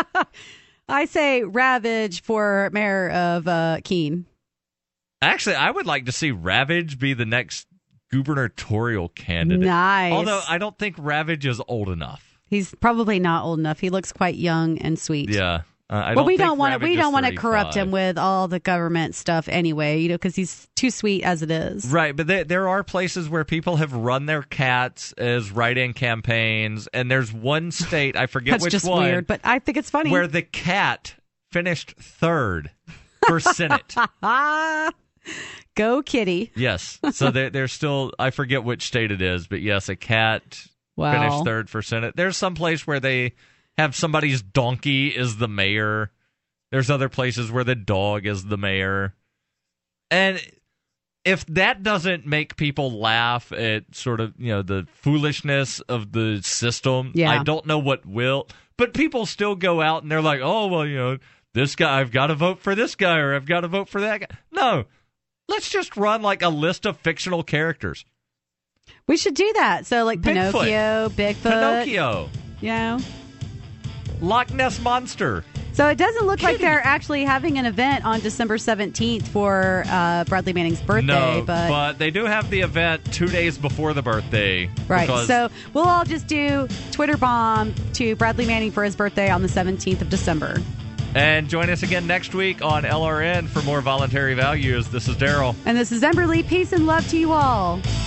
I say Ravage for mayor of Keene. Actually, I would like to see Ravage be the next gubernatorial candidate. Nice. Although I don't think Ravage is old enough. He's probably not old enough. He looks quite young and sweet. Yeah. We don't want to corrupt him with all the government stuff anyway, because he's too sweet as it is. Right, but there are places where people have run their cats as write-in campaigns, and there's one state, I forget which one. That's just weird, but I think it's funny. Where the cat finished third for Senate. Go kitty. Yes, so there's still, I forget which state it is, but yes, a cat finished third for Senate. There's some place where they have somebody's donkey is the mayor. There's other places where the dog is the mayor. And if that doesn't make people laugh at sort of, the foolishness of the system, I don't know what will. But people still go out and they're like, oh, well, this guy, I've got to vote for this guy or I've got to vote for that guy. No, let's just run like a list of fictional characters. We should do that. So like Pinocchio, Bigfoot. Pinocchio. Loch Ness Monster. So it doesn't look like they're actually having an event on December 17th for Bradley Manning's birthday. No, but they do have the event 2 days before the birthday. Right. So we'll all just do Twitter bomb to Bradley Manning for his birthday on the 17th of December. And join us again next week on LRN for more Voluntary Values. This is Daryl. And this is Emberly. Peace and love to you all.